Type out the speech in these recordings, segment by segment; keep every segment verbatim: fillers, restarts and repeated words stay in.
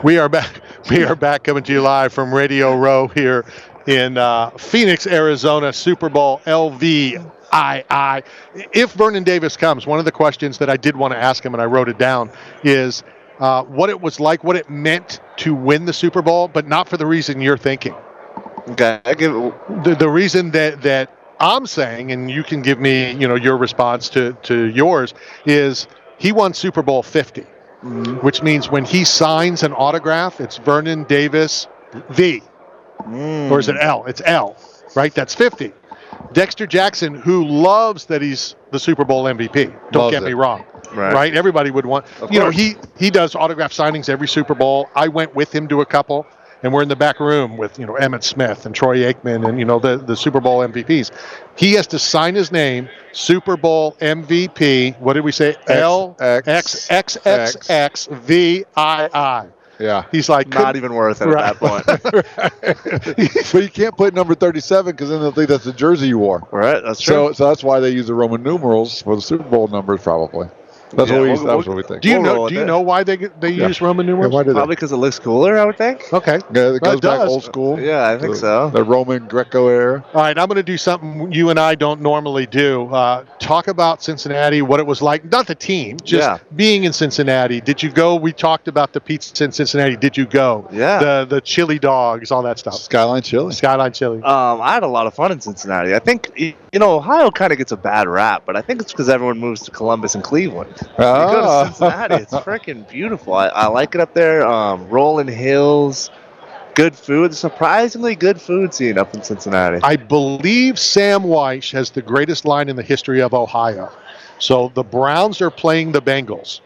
We are back. We are back coming to you live from Radio Row here in uh, Phoenix, Arizona. Super Bowl L V I I. If Vernon Davis comes, one of the questions that I did want to ask him, and I wrote it down, is uh, what it was like, what it meant to win the Super Bowl, but not for the reason you're thinking. Okay. I give the the reason that that I'm saying, and you can give me, you know, your response to to yours, is he won Super Bowl fifty, mm-hmm. which means when he signs an autograph, it's Vernon Davis V, mm. or is it L? It's L, right? That's fifty. Dexter Jackson, who loves that he's the Super Bowl M V P. Don't Loves get it. me wrong. Right. right? Everybody would want. Of you know, course. he he does autograph signings every Super Bowl. I went with him to a couple. And we're in the back room with, you know, Emmitt Smith and Troy Aikman and, you know, the, the Super Bowl M V Ps. He has to sign his name, Super Bowl M V P. What did we say? L X X X X V I I. Yeah. He's like, not even worth it right. at that point. But you can't put number thirty-seven because then they'll think that's the jersey you wore. Right, that's true. So, so that's why they use the Roman numerals for the Super Bowl numbers, probably. That's Yeah, what we. we'll- That's we'll- what we think. Do you We'll know? roll Do with you it. know why they they Yeah. use Roman Yeah, numerals? why did Probably because it looks cooler, I would think. Okay. Yeah, it Well, goes it back does. old school. Yeah, I think the, so. The Roman Greco era. All right, I'm going to do something you and I don't normally do. Uh, talk about Cincinnati, what it was like, not the team, just Yeah. being in Cincinnati. Did you go? We talked about the pizza in Cincinnati. Did you go? Yeah. The the chili dogs, all that stuff. Skyline Chili. Skyline chili. Um, I had a lot of fun in Cincinnati. I think, y- you know, Ohio kind of gets a bad rap, but I think it's because everyone moves to Columbus and Cleveland. You go Ah. to Cincinnati, it's freaking beautiful. I, I like it up there. Um, rolling hills, good food. Surprisingly good food scene up in Cincinnati. I believe Sam Weish has the greatest line in the history of Ohio. So the Browns are playing the Bengals,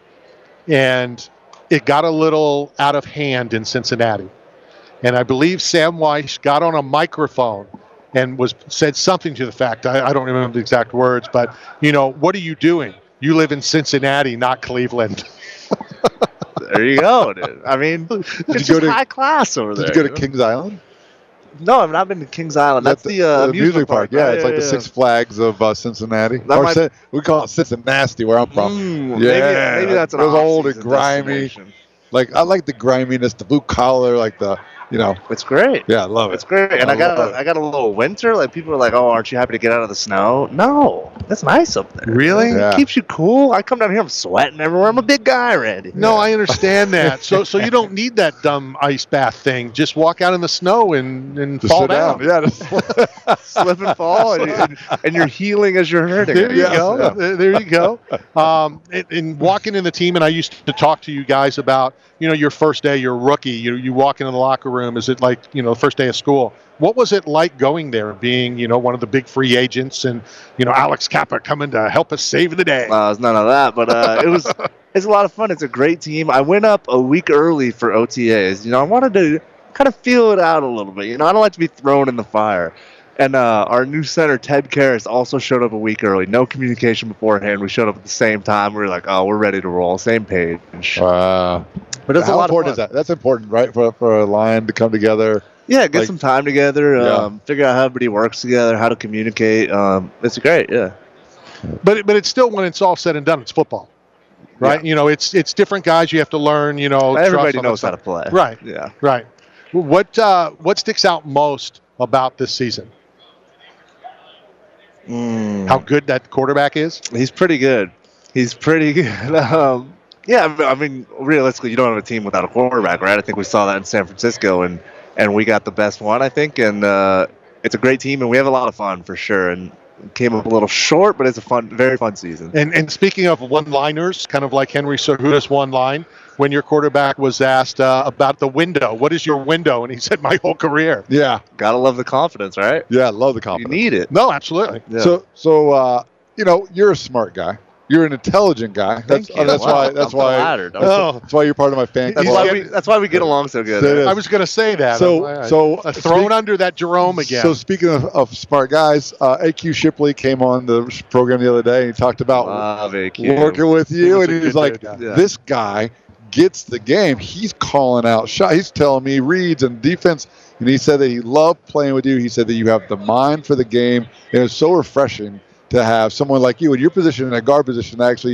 and it got a little out of hand in Cincinnati. And I believe Sam Weish got on a microphone and was said something to the fact, I, I don't remember the exact words, but, you know, what are you doing? You live in Cincinnati, not Cleveland. There you go, dude. I mean, it's you just go to- high class over there. Did you go to you know? Kings Island? No, I've not been to Kings Island. That's the, uh, amusement park. Yeah, right? it's like the Six Flags of uh, Cincinnati. That Or might- Cin- we call it Cincinnati, where I'm from. Mm, yeah, maybe, maybe that's an it was old and off-season grimy. destination. Like I like the griminess, the blue collar, like the you know. It's great. Yeah, I love It's it. great. And I I, got love a, it. I got a little winter. Like people are like, "Oh, aren't you happy to get out of the snow?" No, that's nice up there. Really? Yeah. It keeps you cool. I come down here, I'm sweating everywhere. I'm a big guy, Randy. No, I understand that. So so you don't need that dumb ice bath thing. Just walk out in the snow and, and Just fall sit down. down. Yeah, just- Slip and fall, and, and, and you're healing as you're hurting. There you Yes, go. yeah. There there you go. Um, and, and walking in the team, and I used to talk to you guys about, you know, your first day, your rookie. You you walk into the locker room. Is it like, you know, the first day of school? What was it like going there, being, you know, one of the big free agents, and, you know, Alex Kappa coming to help us save the day? Uh, it's none of that, but uh, it was it's a lot of fun. It's a great team. I went up a week early for O T As. You know, I wanted to kind of feel it out a little bit. You know, I don't like to be thrown in the fire. And uh, our new center, Ted Karras, also showed up a week early. No communication beforehand. We showed up at the same time. We were like, oh, we're ready to roll. Same page. Wow. But it's a How lot of important fun. is that? That's important, right? For for a line to come together. Yeah, get Like- some time together, Yeah. um, figure out how everybody works together, how to communicate. Um, it's great, yeah. But but it's still, when it's all said and done, it's football, right? You know, it's it's different guys. You have to learn. You know, Everybody trust all knows that how to stuff. play. Right. Yeah. Right. What uh, what sticks out most about this season? Mm. How good that quarterback is? He's pretty good. He's pretty good. Um, yeah, I mean- I mean, realistically, you don't have a team without a quarterback, right? I think we saw that in San Francisco, and, and we got the best one, I think. And uh, it's a great team, and we have a lot of fun for sure. And came up a little short, but it's a fun, very fun season. And and speaking of one-liners, kind of like Henry Cejudo's one line, when your quarterback was asked uh, about the window, what is your window? And he said, my whole career. Yeah, Gotta love the confidence, right? yeah, I love the You confidence. need it. No, absolutely. Yeah. So so uh, you know, you're a smart guy. You're an intelligent guy. That's Thank you. that's Wow. why that's I'm why flattered. I'm Oh, that's why you're part of my fan That's He's club. why getting- we. That's why we get along so good. It is. I was going to say that. So I'm- I- so uh, thrown speak- under that Jerome again. So speaking of, of smart guys, uh, A Q Shipley came on the program the other day and he talked about Love A Q. working with He you, was and a he was good like, dude, yeah. "This guy gets the game. He's calling out shots. He's telling me reads and defense." And he said that he loved playing with you. He said that you have the mind for the game. And it's so refreshing to have someone like you in your position, in a guard position, to actually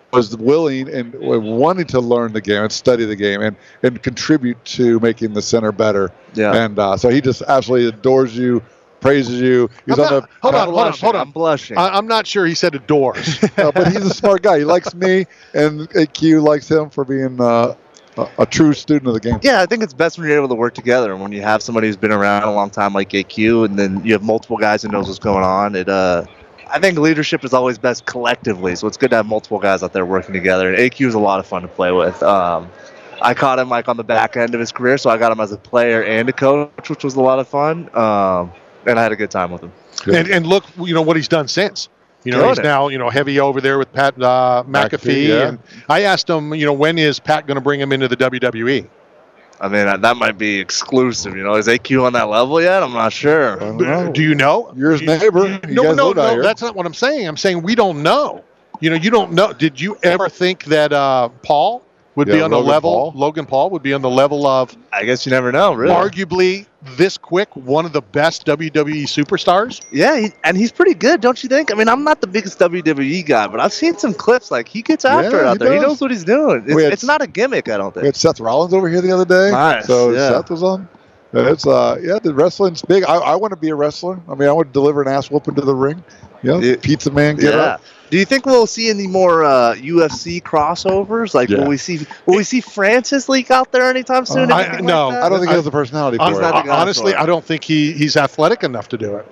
was willing and wanting to learn the game and study the game and, and contribute to making the center better. Yeah. And uh, so he just absolutely adores you, praises you. He's I'm on not- the hold on, I'm hold on, blushing. hold on. I'm blushing. I, I'm not sure he said adores. uh, but he's a smart guy. He likes me, and A Q likes him for being uh, a, a true student of the game. Yeah, I think it's best when you're able to work together. And when you have somebody who's been around a long time like A Q, and then you have multiple guys who knows what's going on, it uh, I think leadership is always best collectively. So it's good to have multiple guys out there working together. And A Q is a lot of fun to play with. Um, I caught him like on the back end of his career, so I got him as a player and a coach, which was a lot of fun. Um, and I had a good time with him. and, and look, you know what he's done since. You know, Killing he's it. now, you know, heavy over there with Pat uh, McAfee. McAfee, yeah. And I asked him, you know, when is Pat going to bring him into the W W E? I mean, that, that might be exclusive. You know, is A Q on that level yet? I'm not sure. I don't know. Do you know? You're his You- neighbor. you- You no, guys no, live out no. here. That's not what I'm saying. I'm saying we don't know. You know, you don't know. Did you ever think that uh, Paul would be Yeah, on the Logan level? Paul. Logan Paul would be on the level of I guess you never know, really. arguably this quick one of the best W W E superstars? Yeah, he, and he's pretty good, don't you think? I mean, I'm not the biggest W W E guy, but I've seen some clips. Like, he gets after Yeah, it out he there. He does. knows what he's doing. It's, We had- it's not a gimmick, I don't We think. had Seth Rollins over here the other day. Nice, So yeah. Seth was on. It's uh yeah, the wrestling's big. I, I want to be a wrestler. I mean, I want to deliver an ass whooping to the ring. You know, Yeah. pizza man, get yeah. up. Do you think we'll see any more uh, U F C crossovers? Like, Yeah. will we see will we see Francis leak out there anytime soon? Uh, I- Anything no, like that? I don't think I- he has the personality Hon- for not it. the guy honestly, for it. I don't think he, he's athletic enough to do it.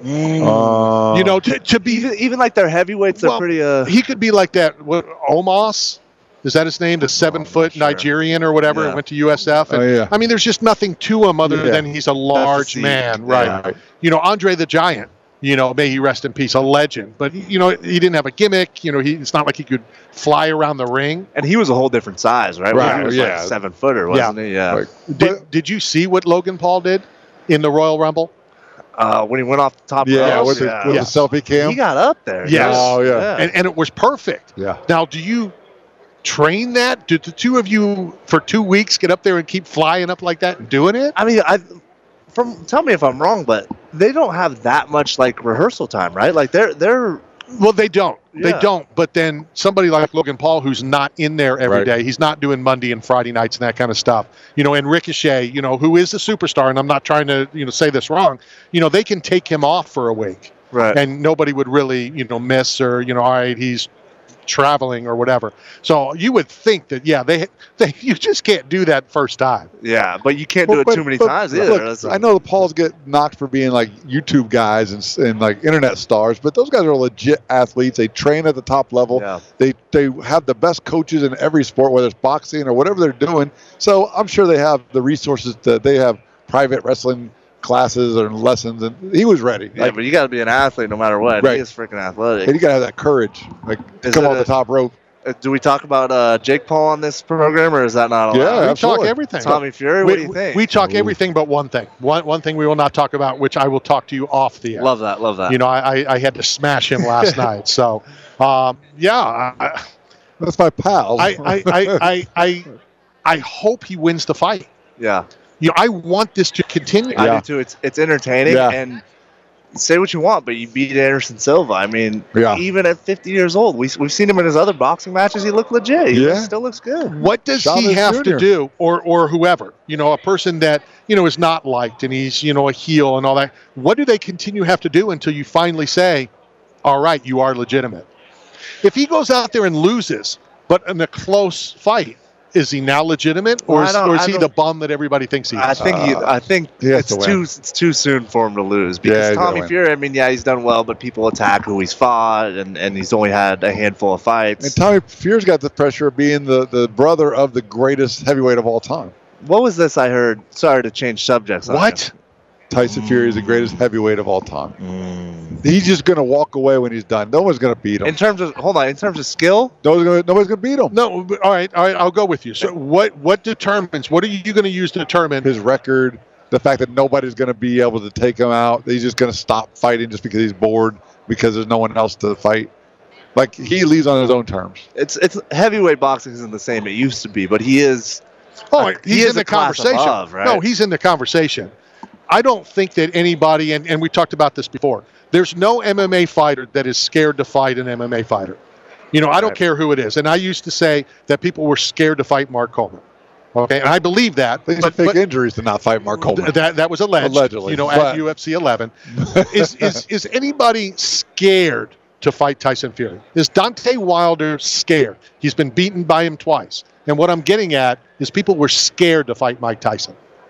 Uh, you know, to, to be even even like their heavyweights are Well, pretty. Uh, he could be like that. What Omos? Is that his name? The seven-foot sure. Nigerian or whatever. Yeah. Went to U S F. And, Oh, yeah. I mean, there's just nothing to him other Yeah. than he's a large seed. man, Yeah. right? Right. You know, Andre the Giant. You know, may he rest in peace, a legend. But you know, he didn't have a gimmick. You know, he, it's not like he could fly around the ring. and he was a whole different size, right? Right, He was yeah. like seven footer, wasn't he? Yeah. Like, Did but- Did you see what Logan Paul did in the Royal Rumble? Uh, when he went off the top yeah, rope, with, the, yeah. with Yeah. the selfie cam. he got up there. Yes. Oh, yeah. And and it was perfect. yeah. Now, do you train that? Did the two of you for two weeks get up there and keep flying up like that and doing it? I mean, I from tell me if I'm wrong, but they don't have that much like rehearsal time, right? Like they're they're Well, they don't. They Yeah. don't. But then somebody like Logan Paul, who's not in there every Right. day, he's not doing Monday and Friday nights and that kind of stuff. You know, and Ricochet, you know, who is a superstar, and I'm not trying to, you know, say this wrong. You know, they can take him off for a week, right. and nobody would really, you know, miss or, you know, all right, he's traveling or whatever. So you would think that, yeah, they, they you just can't do that first time. Yeah, but you can't Well, do it but- too many but times look, either. That's a- I know the Pauls get knocked for being like YouTube guys and, s- and like internet stars, but those guys are legit athletes. They train at the top level. Yeah. They they have the best coaches in every sport, whether it's boxing or whatever they're doing. So I'm sure they have the resources that they have private wrestling classes or lessons, and he was ready. Yeah, Like, but you got to be an athlete no matter what. Right. He is freaking athletic. and you gotta have that courage, like to Is come it off a- the top rope. Uh, Do we talk about uh, Jake Paul on this program, or is that not allowed? Yeah, we absolutely. talk everything. Tommy Fury, what do you think? We talk Ooh. everything but one thing. One one thing we will not talk about, which I will talk to you off the air. love that, love that. You know, I, I- I had to smash him last night. So, um, yeah, I, That's my pal. I, I, I, I, I, I hope he wins the fight. yeah, You know, I want this to continue. I Yeah. do too. It's it's entertaining, Yeah. and say what you want, but you beat Anderson Silva. I mean, Yeah. even at fifty years old, we we've seen him in his other boxing matches. He looked legit. He Yeah. still looks good. What does he Chavez have Junior to do, or or whoever, you know, a person that you know is not liked and he's you know a heel and all that? What do they continue have to do until you finally say, "All right, you are legitimate"? If he goes out there and loses, but in a close fight, is he now legitimate, or Well, I is, don't- or is I he don't- the bum that everybody thinks he is? I think he, Uh, I think he has it's to win. too it's too soon for him to lose Yeah, because he's gotta Tommy win. Fury. I mean, yeah, he's done well, but people attack who he's fought, and, and he's only had a handful of fights. And Tommy Fury's got the pressure of being the, the brother of the greatest heavyweight of all time. What was this I heard? Sorry to change subjects. on What? Tyson Fury is the greatest heavyweight of all time. you. He's just going to walk away when he's done. No one's going to beat him. In terms of hold on, in terms of skill, Nobody's going to nobody's going to beat him. No, but- all right, all right. I'll go with you. So, what what determines? What are you going to use to determine? His record, the fact that nobody's going to be able to take him out. He's just going to stop fighting just because he's bored because there's no one else to fight. Like, he leaves on his own terms. it's it's heavyweight boxing isn't the same it used to be, but he is. Oh, Uh, he he's is in the a class conversation. above, right? No, he's in the conversation. I don't think that anybody, and, and we talked about this before, there's no M M A fighter that is scared to fight an M M A fighter. You know, I don't Right. care who it is. And I used to say that people were scared to fight Mark Coleman. Okay, and I believe that. They used but- to fake but injuries to not fight Mark Coleman. th- that that was alleged. Allegedly, You know, but- at U F C eleven. is is is anybody scared to fight Tyson Fury? Is Deontay Wilder scared? He's been beaten by him twice. And what I'm getting at is people were scared to fight Mike Tyson.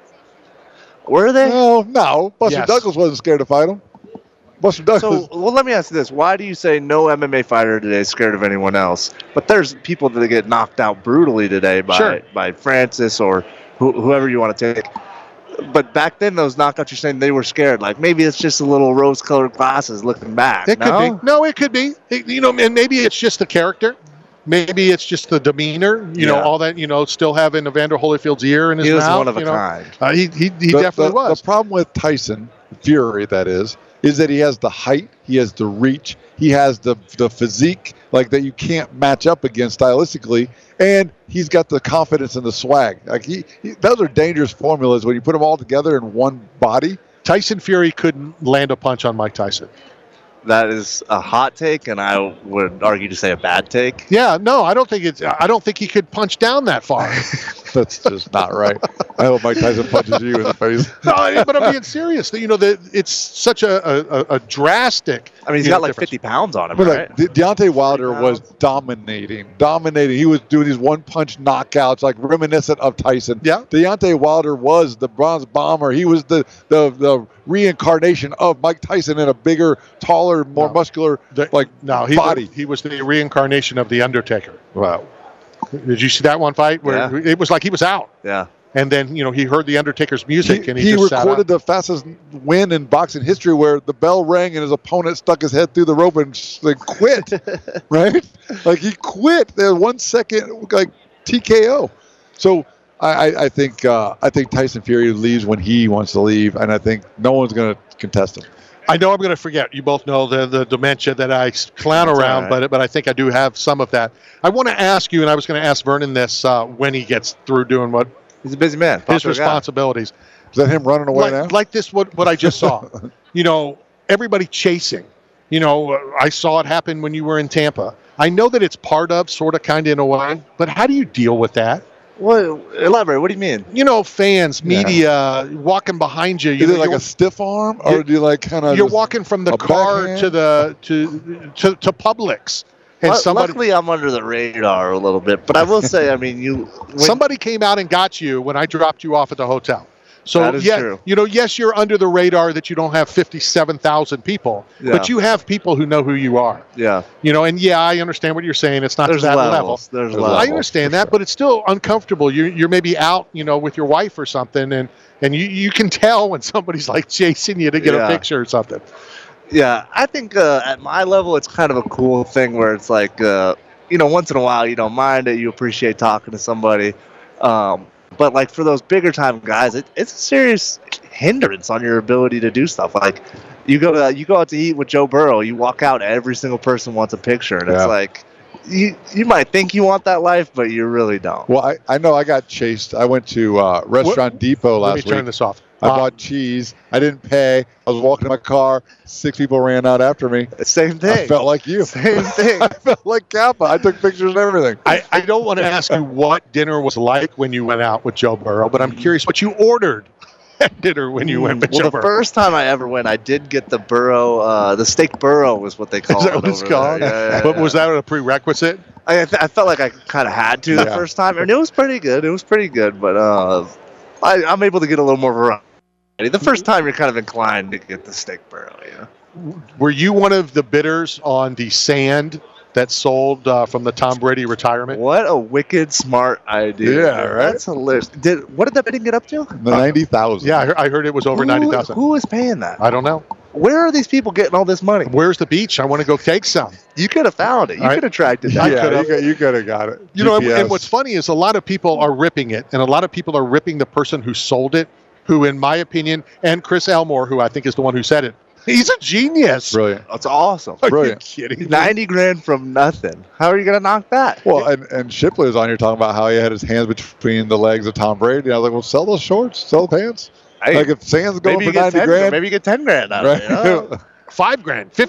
Were they? No, no. Buster Yes. Douglas wasn't scared to fight him. Buster Douglas. So, well, let me ask you this: why do you say no M M A fighter today is scared of anyone else? But there's people that get knocked out brutally today by Sure. by Francis or who, whoever you want to take. But back then, those knockouts, you're saying they were scared. Like maybe it's just a little rose-colored glasses looking back. It no? could be. No, it could be. It- you know, and maybe it's just the character. Maybe it's just the demeanor. You know, Yeah. all that. You know, still having Evander Holyfield's ear in his He was mouth. one of a you know. kind. Uh, he he, he the, definitely the, was. The problem with Tyson Fury, that is, is that he has the height, he has the reach, he has the the physique like that you can't match up against stylistically, and he's got the confidence and the swag. Like he, he those are dangerous formulas when you put them all together in one body. Tyson Fury couldn't land a punch on Mike Tyson. That is a hot take, and I would argue to say a bad take. Yeah, no, I don't think it's. I don't think he could punch down that far. That's just not right. I hope Mike Tyson punches you in the face. No, I- but I'm being serious. You know, that it's such a, a, a drastic. I mean, he's you got know, like difference. fifty pounds on him, But right? like, De- Deontay Wilder Three was pounds. dominating, dominating. He was doing these one-punch knockouts, like reminiscent of Tyson. Yeah. Deontay Wilder was the Bronze Bomber. He was the the, the reincarnation of Mike Tyson in a bigger, taller, more No. muscular, The- like no, he body. Was, he was the reincarnation of the Undertaker. Wow. Did you see that one fight where Yeah. it was like he was out, Yeah. and then you know he heard the Undertaker's music He, and he, he just sat recorded out. the fastest win in boxing history, where the bell rang and his opponent stuck his head through the rope and s- like quit. Right? Like he quit. There one second, like T K O. So I, I, I think uh, I think Tyson Fury leaves when he wants to leave, and I think no one's going to contest him. I know I'm going to forget. You both know the, the dementia that I s- clown That's around, all right. but but I think I do have some of that. I want to ask you, and I was going to ask Vernon this uh, when he gets through doing what He's a busy man. his Popular guy. responsibilities. Is that him running away like, now? like this, what what I just saw. You know, everybody chasing. You know, uh, I saw it happen when you were in Tampa. I know that it's part of, sort of, kind of in a way, but how do you deal with that? What? Elaborate. What do you mean? You know, fans, Yeah. media, walking behind you. You Is know, it like you're, a stiff arm, or you- do you like kind of? you're walking from the a car backhand? to the to to, to Publix, and Lu- somebody Luckily, I'm under the radar a little bit, but I will say, I mean, you. When, somebody came out and got you when I dropped you off at the hotel. So That is yeah, true. you know, yes, you're under the radar that you don't have fifty-seven thousand people, Yeah. but you have people who know who you are. Yeah. You know, and yeah, I understand what you're saying. It's not There's to that level. levels. There's There's levels. I understand for that, sure. but it's still uncomfortable. You you're maybe out, you know, with your wife or something, and and you, you can tell when somebody's like chasing you to get Yeah. a picture or something. Yeah, I think uh, at my level, it's kind of a cool thing where it's like, uh, you know, once in a while you don't mind it, you appreciate talking to somebody. Um, but like for those bigger time guys, it, it's a serious hindrance on your ability to do stuff. Like you go to you go out to eat with Joe Burrow, you walk out, every single person wants a picture, and Yeah. it's like you you might think you want that life, but you really don't. Well, I, I know I got chased. I went to uh, Restaurant Depot Let me last turn week. this off. I Uh, bought cheese. I didn't pay. I was walking in my car. Six people ran out after me. Same I thing. felt like you. Same thing. I felt like Kappa. I took pictures and everything. I, I don't want to ask you what dinner was like when you went out with Joe Burrow, but I'm curious what you ordered at dinner when you went with well, Joe the Burrow. first time I ever went, I did get the burro, uh, the steak burro was what they call Is it. that what it's over called? there. Yeah, yeah, But yeah. was that a prerequisite? I, I th- I felt like I kind of had to the Yeah. first time, and it was pretty good. It was pretty good, but uh, I, I'm able to get a little more variety. The first time you're kind of inclined to get the steak burro, you know. Were you one of the bidders on the sand that sold uh, from the Tom Brady retirement? What a wicked smart idea! Yeah, right? That's hilarious. Did what did that bidding get up to? The ninety thousand. Yeah, I heard, I heard it was over Who- ninety thousand. Who is paying that? I don't know. Where are these people getting all this money? Where's the beach? I want to go take some. You could have found it. You All right. could have tracked it Yeah, down. I could've- you, got, you could have got it. You know, and, G P S. and what's funny is a lot of people are ripping it, and a lot of people are ripping the person who sold it, who, in my opinion, and Chris Elmore, who I think is the one who said it, he's a genius. Brilliant. That's awesome. Are Brilliant. you kidding? me? Ninety grand from nothing. How are you gonna knock that? Well, and, and Shipley was on here talking about how he had his hands between the legs of Tom Brady. I was like, well, sell those shorts, sell the pants. Hey, Like if Sand's going maybe you for get ninety ten, grand, maybe you get ten grand out right? of it. Oh. Five grand, fifty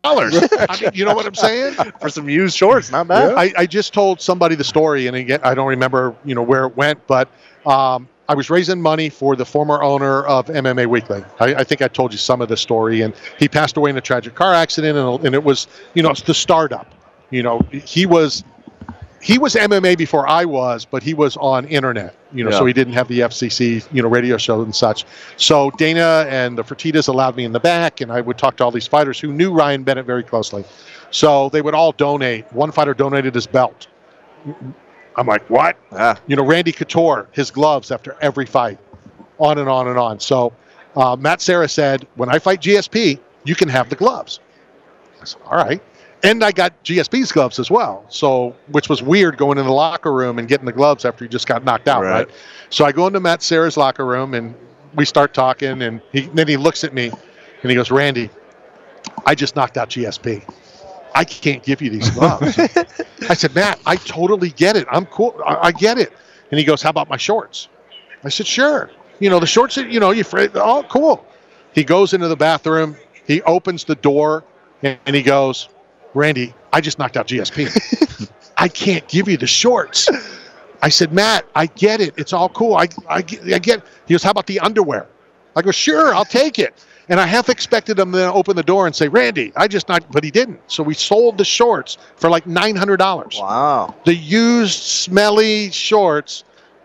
dollars. I mean, you know what I'm saying? For some used shorts, not bad. I, I just told somebody the story, and again, I don't remember, you know, where it went, but um, I was raising money for the former owner of M M A Weekly. I, I think I told you some of the story, and he passed away in a tragic car accident, and, and it was, you know, it's the startup. You know, he was he was M M A before I was, but he was on internet, you know, Yeah. so he didn't have the F C C, you know, radio show and such. So Dana and the Fertittas allowed me in the back, and I would talk to all these fighters who knew Ryan Bennett very closely. So they would all donate. One fighter donated his belt. I'm like, what? Ah, You know, Randy Couture, his gloves after every fight, on and on and on. So uh, Matt Serra said, when I fight G S P, you can have the gloves. I said, all right. And I got G S P's gloves as well. So, which was weird going in the locker room and getting the gloves after you just got knocked out, right? Right. So I go into Matt Serra's locker room and we start talking, and he, then he looks at me and he goes, Randy, I just knocked out G S P. I can't give you these gloves. I said, Matt, I totally get it. I'm cool. I, I get it. And he goes, how about my shorts? I said, sure. You know, the shorts, you know, you oh, cool. He goes into the bathroom. He opens the door and, and he goes, Randy, I just knocked out G S P. I can't give you the shorts. I said, Matt, I get it. It's all cool. I, I, get, I get it. He goes, how about the underwear? I go, sure, I'll take it. And I half expected him to open the door and say, Randy, I just not, but he didn't. So we sold the shorts for like nine hundred dollars. wow. The used, smelly shorts,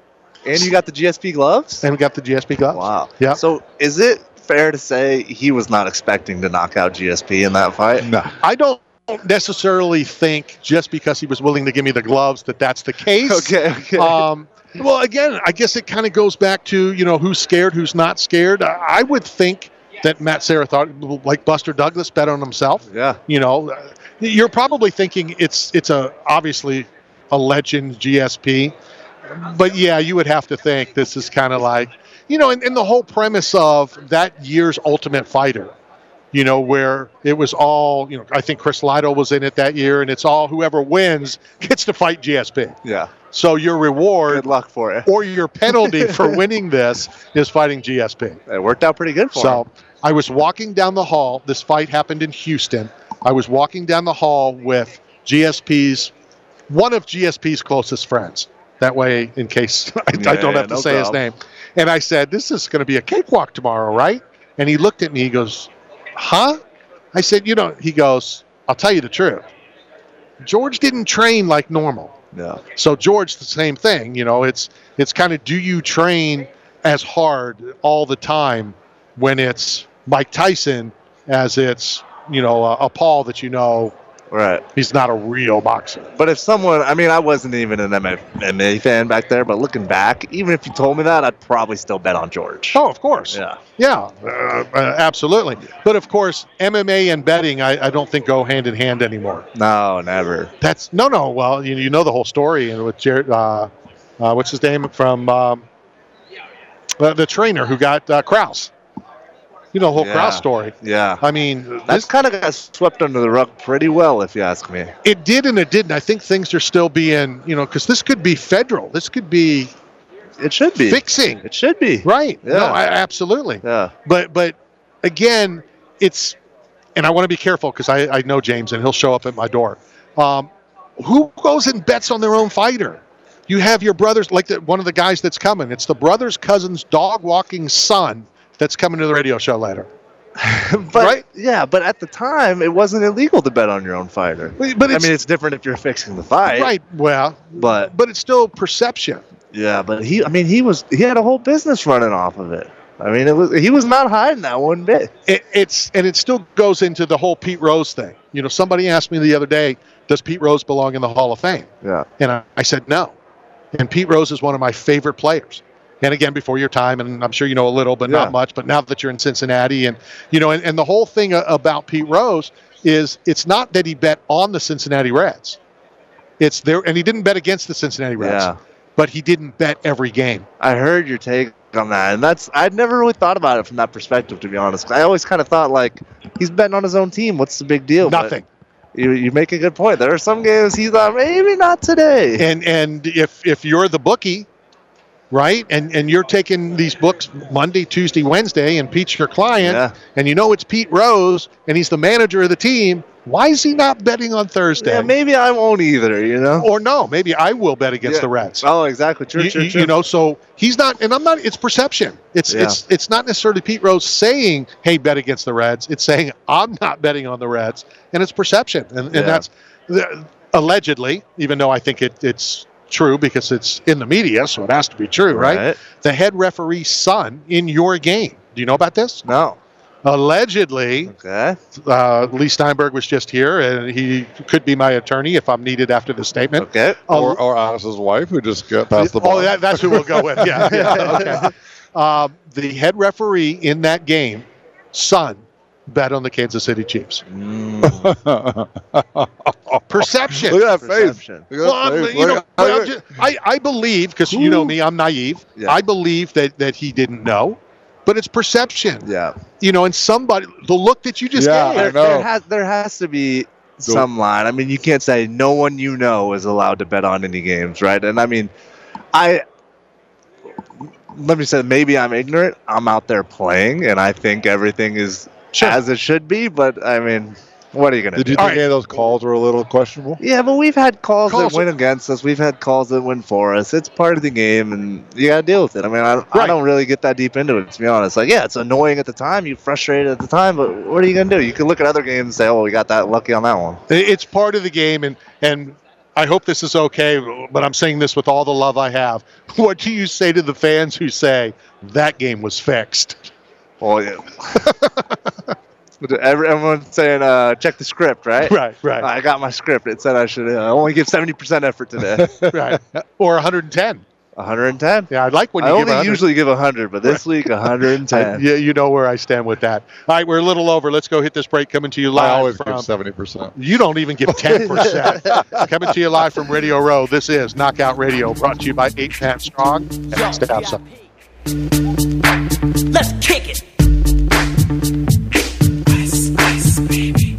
And you got the G S P gloves? and we got the G S P gloves. Wow. Yeah. So is it fair to say he was not expecting to knock out G S P in that fight? No. I don't necessarily think just because he was willing to give me the gloves that that's the case. Okay, okay. Um, well, again, I guess it kind of goes back to, you know, who's scared, who's not scared. I, I would think that Matt Serra thought, like Buster Douglas, bet on himself. yeah. You know, uh, you're probably thinking it's it's a obviously a legend G S P, but yeah, you would have to think this is kind of like, you know, and, and the whole premise of that year's Ultimate Fighter, you know, where it was all, you know, I think Chris Lytle was in it that year, and it's all whoever wins gets to fight G S P. Yeah. So your reward Good luck for it. or your penalty for winning this is fighting G S P. It worked out pretty good for him. So I was walking down the hall. This fight happened in Houston. I was walking down the hall with G S P's, one of G S P's closest friends. That way, in case I, Yeah, I don't yeah, have to no say his problem. name. And I said, this is going to be a cakewalk tomorrow, right? And he looked at me. He goes, huh? I said, you know, he goes, I'll tell you the truth. George didn't train like normal. Yeah. So George, the same thing. You know, it's it's kind of, do you train as hard all the time when it's Mike Tyson as it's, you know, a, a Paul that you know Right. he's not a real boxer. But if someone, I mean, I wasn't even an M M A fan back there, but looking back, even if you told me that, I'd probably still bet on George. Oh, of course. Yeah. Yeah, uh, uh, absolutely. But of course, M M A and betting, I, I don't think go hand in hand anymore. No, never. That's no, no. Well, you, you know the whole story, and with Jared, uh, uh, what's his name from um, uh, the trainer who got uh, Krause. You know the whole Yeah. Krause story. Yeah. I mean, That's this, kind of got swept under the rug pretty well, if you ask me. it did and it didn't. I think things are still being, you know, because this could be federal. This could be It should be. fixing. It should be. Right. No, Yeah. I, absolutely. Yeah. But but again, it's, and I want to be careful because I, I know James and he'll show up at my door. Um, who goes and bets on their own fighter? You have your brothers, like the, one of the guys that's coming. It's the brother's cousin's dog walking son that's coming to the radio show later. But, Right? Yeah, but at the time, it wasn't illegal to bet on your own fighter. But I it's, mean, it's different if you're fixing the fight. right. Well, But but it's still perception. yeah, but he, I mean, he was, he had a whole business running off of it. I mean, it was, he was not hiding that one bit. It, it's and it still goes into the whole Pete Rose thing. You know, somebody asked me the other day, does Pete Rose belong in the Hall of Fame? Yeah. And I, I said no. And Pete Rose is one of my favorite players. And again, before your time, and I'm sure you know a little, but Yeah. not much. But now that you're in Cincinnati, and you know, and, and the whole thing a- about Pete Rose is it's not that he bet on the Cincinnati Reds. It's there, and he didn't bet against the Cincinnati Reds. Yeah. But he didn't bet every game. I heard your take on that, and that's, I'd never really thought about it from that perspective, to be honest. I always kind of thought, like, he's betting on his own team. What's the big deal? But Nothing. You, you make a good point. There are some games he thought, maybe not today. And and if if you're the bookie, right? And and you're taking these books Monday, Tuesday, Wednesday, and Pete's your client, Yeah. and you know it's Pete Rose, and he's the manager of the team. Why is he not betting on Thursday? Yeah, maybe I won't either, you know? Or no, maybe I will bet against Yeah. the Reds. Oh, exactly. True, you, true, you- true. you know, so he's not, and I'm not. It's perception. It's Yeah. it's it's not necessarily Pete Rose saying, "Hey, bet against the Reds." It's saying, "I'm not betting on the Reds," and it's perception, and, and Yeah. that's the, allegedly, even though I think it, it's true because it's in the media, so it has to be true, right? Right. The head referee's son in your game. Do you know about this? No. Allegedly, Okay. uh, Lee Steinberg was just here, and he could be my attorney if I'm needed after the statement. Okay. Or, or Alice's wife, who just got past the ball. Oh, that, that's who we'll go with. Yeah, yeah. Okay. Um, the head referee in that game, son, bet on the Kansas City Chiefs. Perception. Look at that face. Perception. Look at Well, that I'm, face. you know, Look at- well, I'm just- I, I believe, because you know me, I'm naive. Yeah. I believe that, that he didn't know, but it's perception. Yeah. You know, and somebody, the look that you just Yeah, gave. I There, know. there has there has to be some line. I mean, you can't say no one you know is allowed to bet on any games, right? And I mean, I let me say maybe I'm ignorant. I'm out there playing, and I think everything is Sure. as it should be. But I mean, what are you gonna Did do? you All think right. any of those calls were a little questionable? Yeah, but we've had calls, Calls that win are- against us. We've had calls that win for us. It's part of the game, and you got to deal with it. I mean, I, I Right. don't really get that deep into it, to be honest. Like, yeah, it's annoying at the time. You're frustrated at the time, but what are you going to do? You can look at other games and say, oh, we got that lucky on that one. It's part of the game, and and I hope this is okay, but I'm saying this with all the love I have. What do you say to the fans who say that game was fixed? Well, yeah. Every- Everyone's saying, uh, check the script, right? Right, right, I got my script. It said I should uh, only give seventy percent effort today. right. Or one hundred ten. one hundred ten. Yeah, I like when I you give only one hundred. usually give one hundred, but this week, one hundred ten. I- yeah, you know where I stand with that. All right, we're a little over. Let's go hit this break. Coming to you live I always from. give seventy percent. You don't even give ten percent. Coming to you live from Radio Row. This is Knockout Radio, brought to you by Eight Man Strong and Staff Support. Let's kick it. Ice, ice, baby.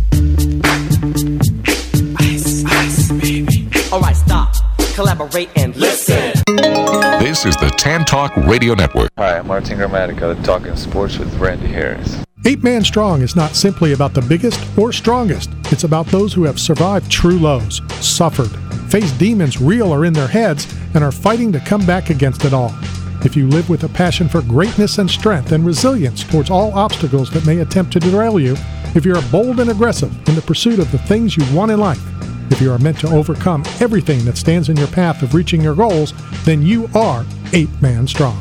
Ice, ice, baby. All right, stop. Collaborate and listen. This is the Tan Talk Radio Network. Hi, I'm Martin Gramatica, talking sports with Randy Harris. Eight Man Strong is not simply about the biggest or strongest. It's about those who have survived true lows, suffered, faced demons real or in their heads, and are fighting to come back against it all. If you live with a passion for greatness and strength and resilience towards all obstacles that may attempt to derail you, if you're bold and aggressive in the pursuit of the things you want in life, if you are meant to overcome everything that stands in your path of reaching your goals, then you are Eight Man Strong.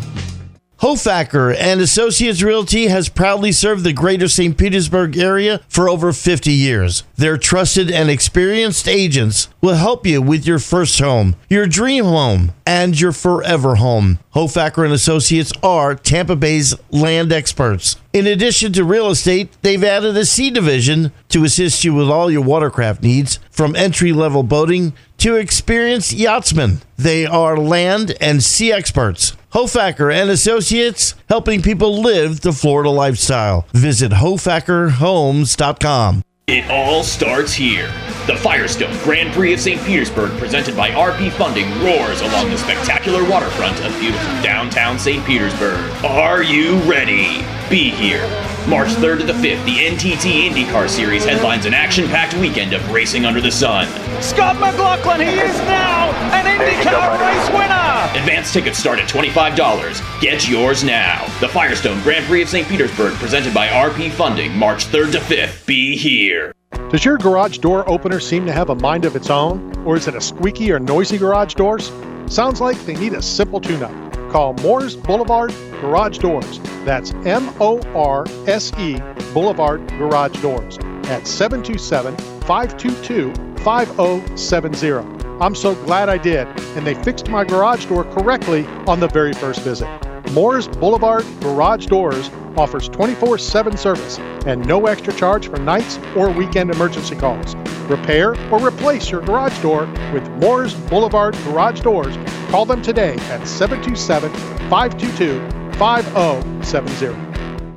Hofacker and Associates Realty has proudly served the greater Saint Petersburg area for over fifty years. Their trusted and experienced agents will help you with your first home, your dream home, and your forever home. Hofacker and Associates are Tampa Bay's land experts. In addition to real estate, they've added a sea division to assist you with all your watercraft needs, from entry-level boating to experienced yachtsmen. They are land and sea experts. Hofacker and Associates, helping people live the Florida lifestyle. Visit hofacker homes dot com. It all starts here. The Firestone Grand Prix of Saint Petersburg, presented by R P Funding, roars along the spectacular waterfront of beautiful downtown Saint Petersburg. Are you ready? Be here. March third to the fifth, the N T T IndyCar Series headlines an action-packed weekend of racing under the sun. Scott McLaughlin, he is now an IndyCar race winner! Advance tickets start at twenty-five dollars. Get yours now. The Firestone Grand Prix of Saint Petersburg, presented by R P Funding, March third to fifth. Be here. Does your garage door opener seem to have a mind of its own? Or is it a squeaky or noisy garage doors? Sounds like they need a simple tune-up. Call Moore's Boulevard Garage Doors. That's M O R S E Boulevard Garage Doors at seven two seven, five two two, five zero seven zero. I'm so glad I did, and they fixed my garage door correctly on the very first visit. Moore's Boulevard Garage Doors offers twenty-four seven service and no extra charge for nights or weekend emergency calls. Repair or replace your garage door with Moore's Boulevard Garage Doors. Call them today at seven two seven, five two two, five zero seven zero.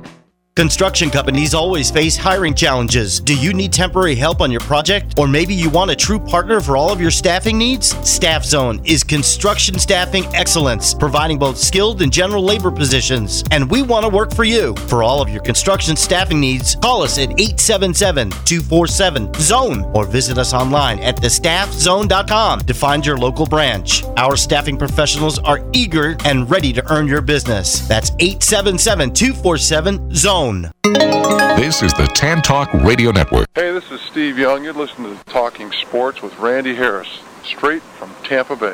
Construction companies always face hiring challenges. Do you need temporary help on your project? Or maybe you want a true partner for all of your staffing needs? Staff Zone is construction staffing excellence, providing both skilled and general labor positions. And we want to work for you. For all of your construction staffing needs, call us at eight seven seven, two four seven, zone or visit us online at the staff zone dot com to find your local branch. Our staffing professionals are eager and ready to earn your business. That's eight seven seven, two four seven, zone. This is the Tan Talk Radio Network. Hey, this is Steve Young. You're listening to Talking Sports with Randy Harris, straight from Tampa Bay.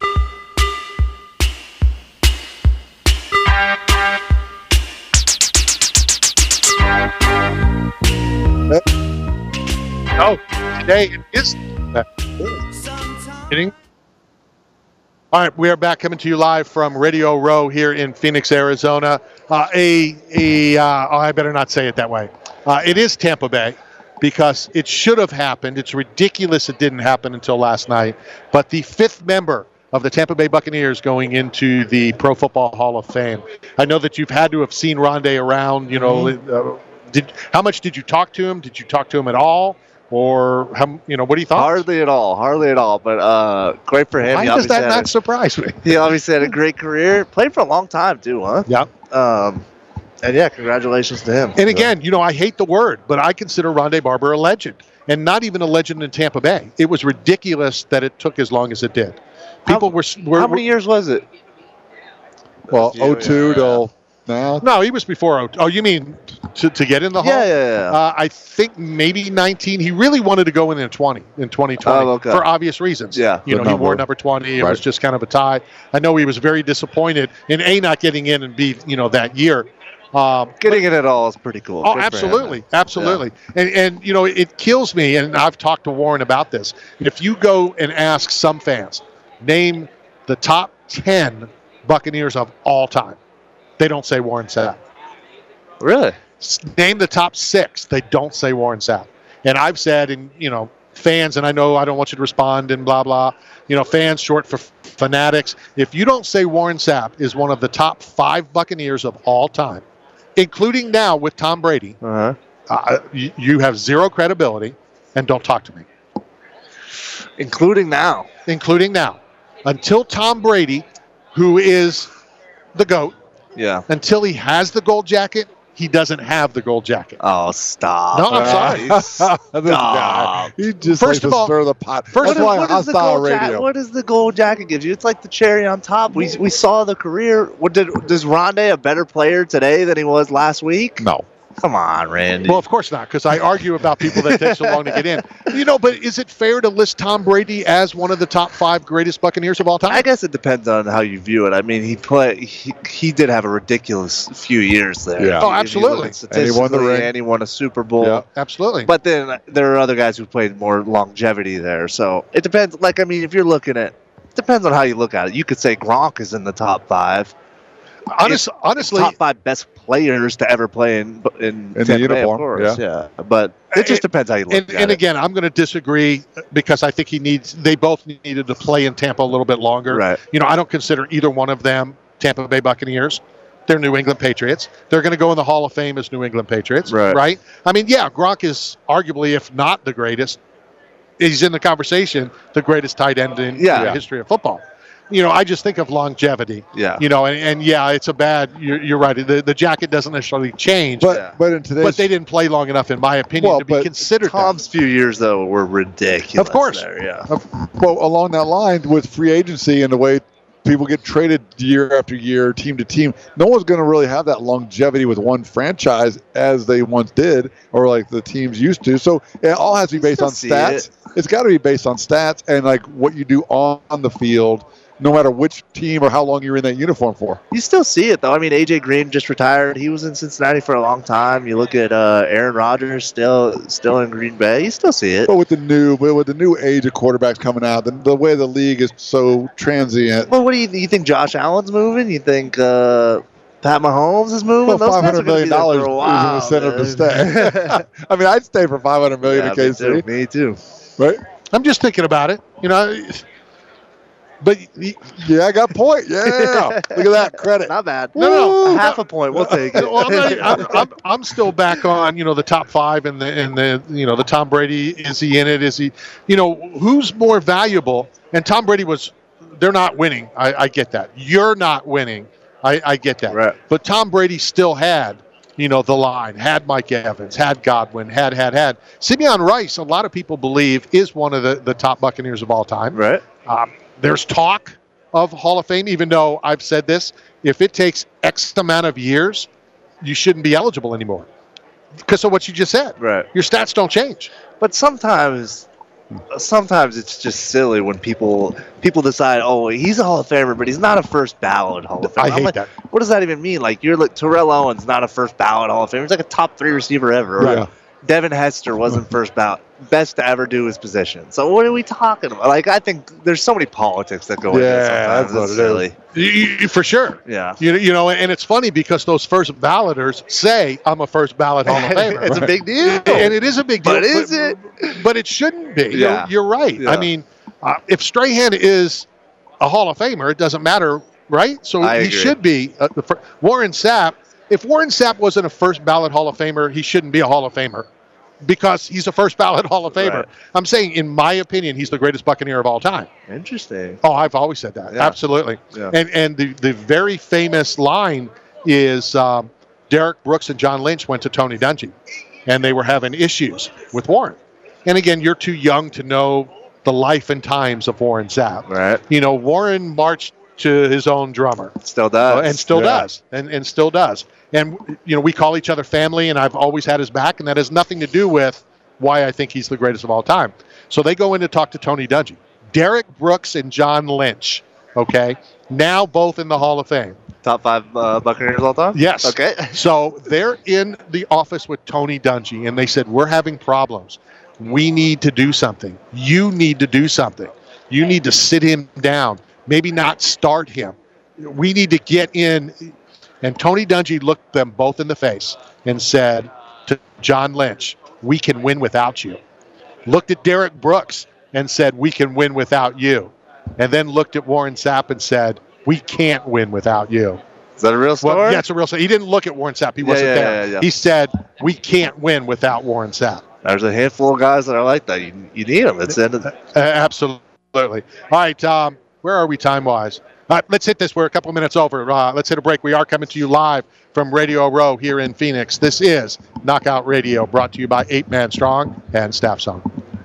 Oh, today it is. Kidding? All right, we are back coming to you live from Radio Row here in Phoenix, Arizona. Uh, a, a uh, oh, I better not say it that way. Uh, it is Tampa Bay because it should have happened. It's ridiculous it didn't happen until last night. But the fifth member of the Tampa Bay Buccaneers going into the Pro Football Hall of Fame. I know that you've had to have seen Rondé around. You know, mm-hmm. uh, did how much did you talk to him? Did you talk to him at all? Or, how, you know, what do you thought? Hardly at all. Hardly at all. But uh, great for him. Why he does that not a, surprise me? He obviously had a great career. Played for a long time, too, huh? Yeah. Um, and, yeah, congratulations to him. And, again, you know, I hate the word, but I consider Rondé Barber a legend. And not even a legend in Tampa Bay. It was ridiculous that it took as long as it did. People how, were, were... How many years was it? Well, oh two till now? No, he was before oh two. Oh, you mean to, to get in the Hall? Yeah, yeah, yeah. Uh, I think maybe nineteen. He really wanted to go in in twenty, in twenty twenty, oh, okay. for obvious reasons. Yeah. You know, number. he wore number twenty. It right. was just kind of a tie. I know he was very disappointed in A, not getting in, and B, you know, that year. Um, Getting it at all is pretty cool. Oh, Good absolutely, him, absolutely. Yeah. And, and, you know, it kills me, and I've talked to Warren about this. If you go and ask some fans, name the top ten Buccaneers of all time, they don't say Warren Sapp. Really? Name the top six, they don't say Warren Sapp. And I've said, and, you know, fans, and I know I don't want you to respond and blah, blah, you know, fans short for fanatics. If you don't say Warren Sapp is one of the top five Buccaneers of all time, including now with Tom Brady, uh-huh. uh, you, you have zero credibility, and don't talk to me. Including now. Including now. Until Tom Brady, who is the GOAT, yeah, until he has the gold jacket, he doesn't have the gold jacket. Oh, stop. No, I'm sorry. Stop. He just First likes of to all, stir the pot. first That's of why all, what is the hostile gold radio. jacket? What does the gold jacket give you? It's like the cherry on top. We we saw the career. What did does Rondé a better player today than he was last week? No. Come on, Randy. Well, of course not, because I argue about people that take so long to get in. You know, but is it fair to list Tom Brady as one of the top five greatest Buccaneers of all time? I guess it depends on how you view it. I mean, he play he, he did have a ridiculous few years there. Yeah. Oh, absolutely. And he won the ring. And he won a Super Bowl. Yeah. Absolutely. But then there are other guys who played more longevity there. So it depends. Like, I mean, if you're looking at it depends on how you look at it. You could say Gronk is in the top five. Honest, It's honestly, top five best players to ever play in in, In the Tampa Bay, uniform, of course, yeah. yeah. But it just depends how you look and, at and it. again, I'm going to disagree because I think he needs. They both needed to play in Tampa a little bit longer. Right. You know, I don't consider either one of them Tampa Bay Buccaneers. They're New England Patriots. They're going to go in the Hall of Fame as New England Patriots. Right. Right. I mean, yeah, Gronk is arguably, if not the greatest, he's in the conversation, the greatest tight end in Yeah. the history of football. You know, I just think of longevity. Yeah. You know, and, and yeah, it's a bad. You're, you're right. The the jacket doesn't necessarily change, But Yeah. but in today's but they didn't play long enough, in my opinion, Well, to be but considered. Tom's few years though were ridiculous. Of course. there, yeah. well along that line with free agency and the way people get traded year after year, team to team, no one's going to really have that longevity with one franchise as they once did, or like the teams used to. So it all has to be based Still on see stats. it. It's got to be based on stats and like what you do on, on the field, no matter which team or how long you're in that uniform for. You still see it though. I mean, A J Green just retired. He was in Cincinnati for a long time. You look at uh, Aaron Rodgers, still still in Green Bay. You still see it. But with the new, but with the new age of quarterbacks coming out, the, the way the league is so transient. Well, what do you you think? Josh Allen's moving? You think uh, Pat Mahomes is moving? Well, Those five guys hundred are gonna million be there dollars for a is while, an incentive to man. stay. I mean, I'd stay for five hundred million Yeah, in K C. me too. Me too. Right? I'm just thinking about it. You know, But yeah, I got point. Yeah, look at that credit. Not bad. No, no, half a point. We'll take it. Well, I'm, not, I'm, I'm, I'm still back on, you know, the top five and the and the you know the Tom Brady. Is he in it? Is he? You know, who's more valuable? And Tom Brady was. They're not winning. I, I get that. You're not winning. I, I get that. Right. But Tom Brady still had, you know, the line. Had Mike Evans. Had Godwin. Had had had. Simeon Rice. A lot of people believe is one of the the top Buccaneers of all time. Right. Um, there's talk of Hall of Fame, even though I've said this, if it takes X amount of years, you shouldn't be eligible anymore. Because of what you just said. Right. Your stats don't change. But sometimes sometimes it's just silly when people people decide, oh, he's a Hall of Famer, but he's not a first ballot Hall of Famer. I I'm hate like, that. What does that even mean? Like, you're like Terrell Owens, not a first ballot Hall of Famer. He's like a top three receiver ever. Right. Or Devin Hester wasn't first ballot. Best to ever do his position. So what are we talking about? Like, I think there's so many politics that go into it Yeah, sometimes. that's what It's it silly. is. You- you- For sure. Yeah. You, you know, and it's funny because those first balloters say, I'm a first ballot Hall of Famer. It's a big deal. And it is a big deal. But is it? But it shouldn't be. Yeah. You're, you're right. Yeah. I mean, uh, if Strahan is a Hall of Famer, it doesn't matter, right? So I he agree. should be. Uh, the fir- Warren Sapp, if Warren Sapp wasn't a first ballot Hall of Famer, he shouldn't be a Hall of Famer because he's a first ballot Hall of Famer. Right. I'm saying, in my opinion, he's the greatest Buccaneer of all time. Interesting. Oh, I've always said that. Yeah. Absolutely. Yeah. And and the, the very famous line is um, Derek Brooks and John Lynch went to Tony Dungy, and they were having issues with Warren. And again, you're too young to know the life and times of Warren Sapp. Right. You know, Warren marched to his own drummer. Still does. Uh, and still Yeah. does. And, and still does. And, you know, we call each other family, and I've always had his back, and that has nothing to do with why I think he's the greatest of all time. So they go in to talk to Tony Dungy. Derek Brooks and John Lynch, okay, now both in the Hall of Fame. Top five uh, Buccaneers all time? Yes. Okay. So they're in the office with Tony Dungy, and they said, we're having problems. We need to do something. You need to do something. You need to sit him down. Maybe not start him. We need to get in. And Tony Dungy looked them both in the face and said to John Lynch, we can win without you. Looked at Derek Brooks and said, we can win without you. And then looked at Warren Sapp and said, we can't win without you. Is that a real story? Well, yeah, it's a real story. He didn't look at Warren Sapp. He wasn't yeah, there. yeah, yeah. He said, we can't win without Warren Sapp. There's a handful of guys that are like that. You, you need them. It's the end of the... Uh, absolutely. All right, um, where are we time-wise? All right, let's hit this. We're a couple minutes over. Uh, let's hit a break. We are coming to you live from Radio Row here in Phoenix. This is Knockout Radio, brought to you by Eight Man Strong and Staff Song.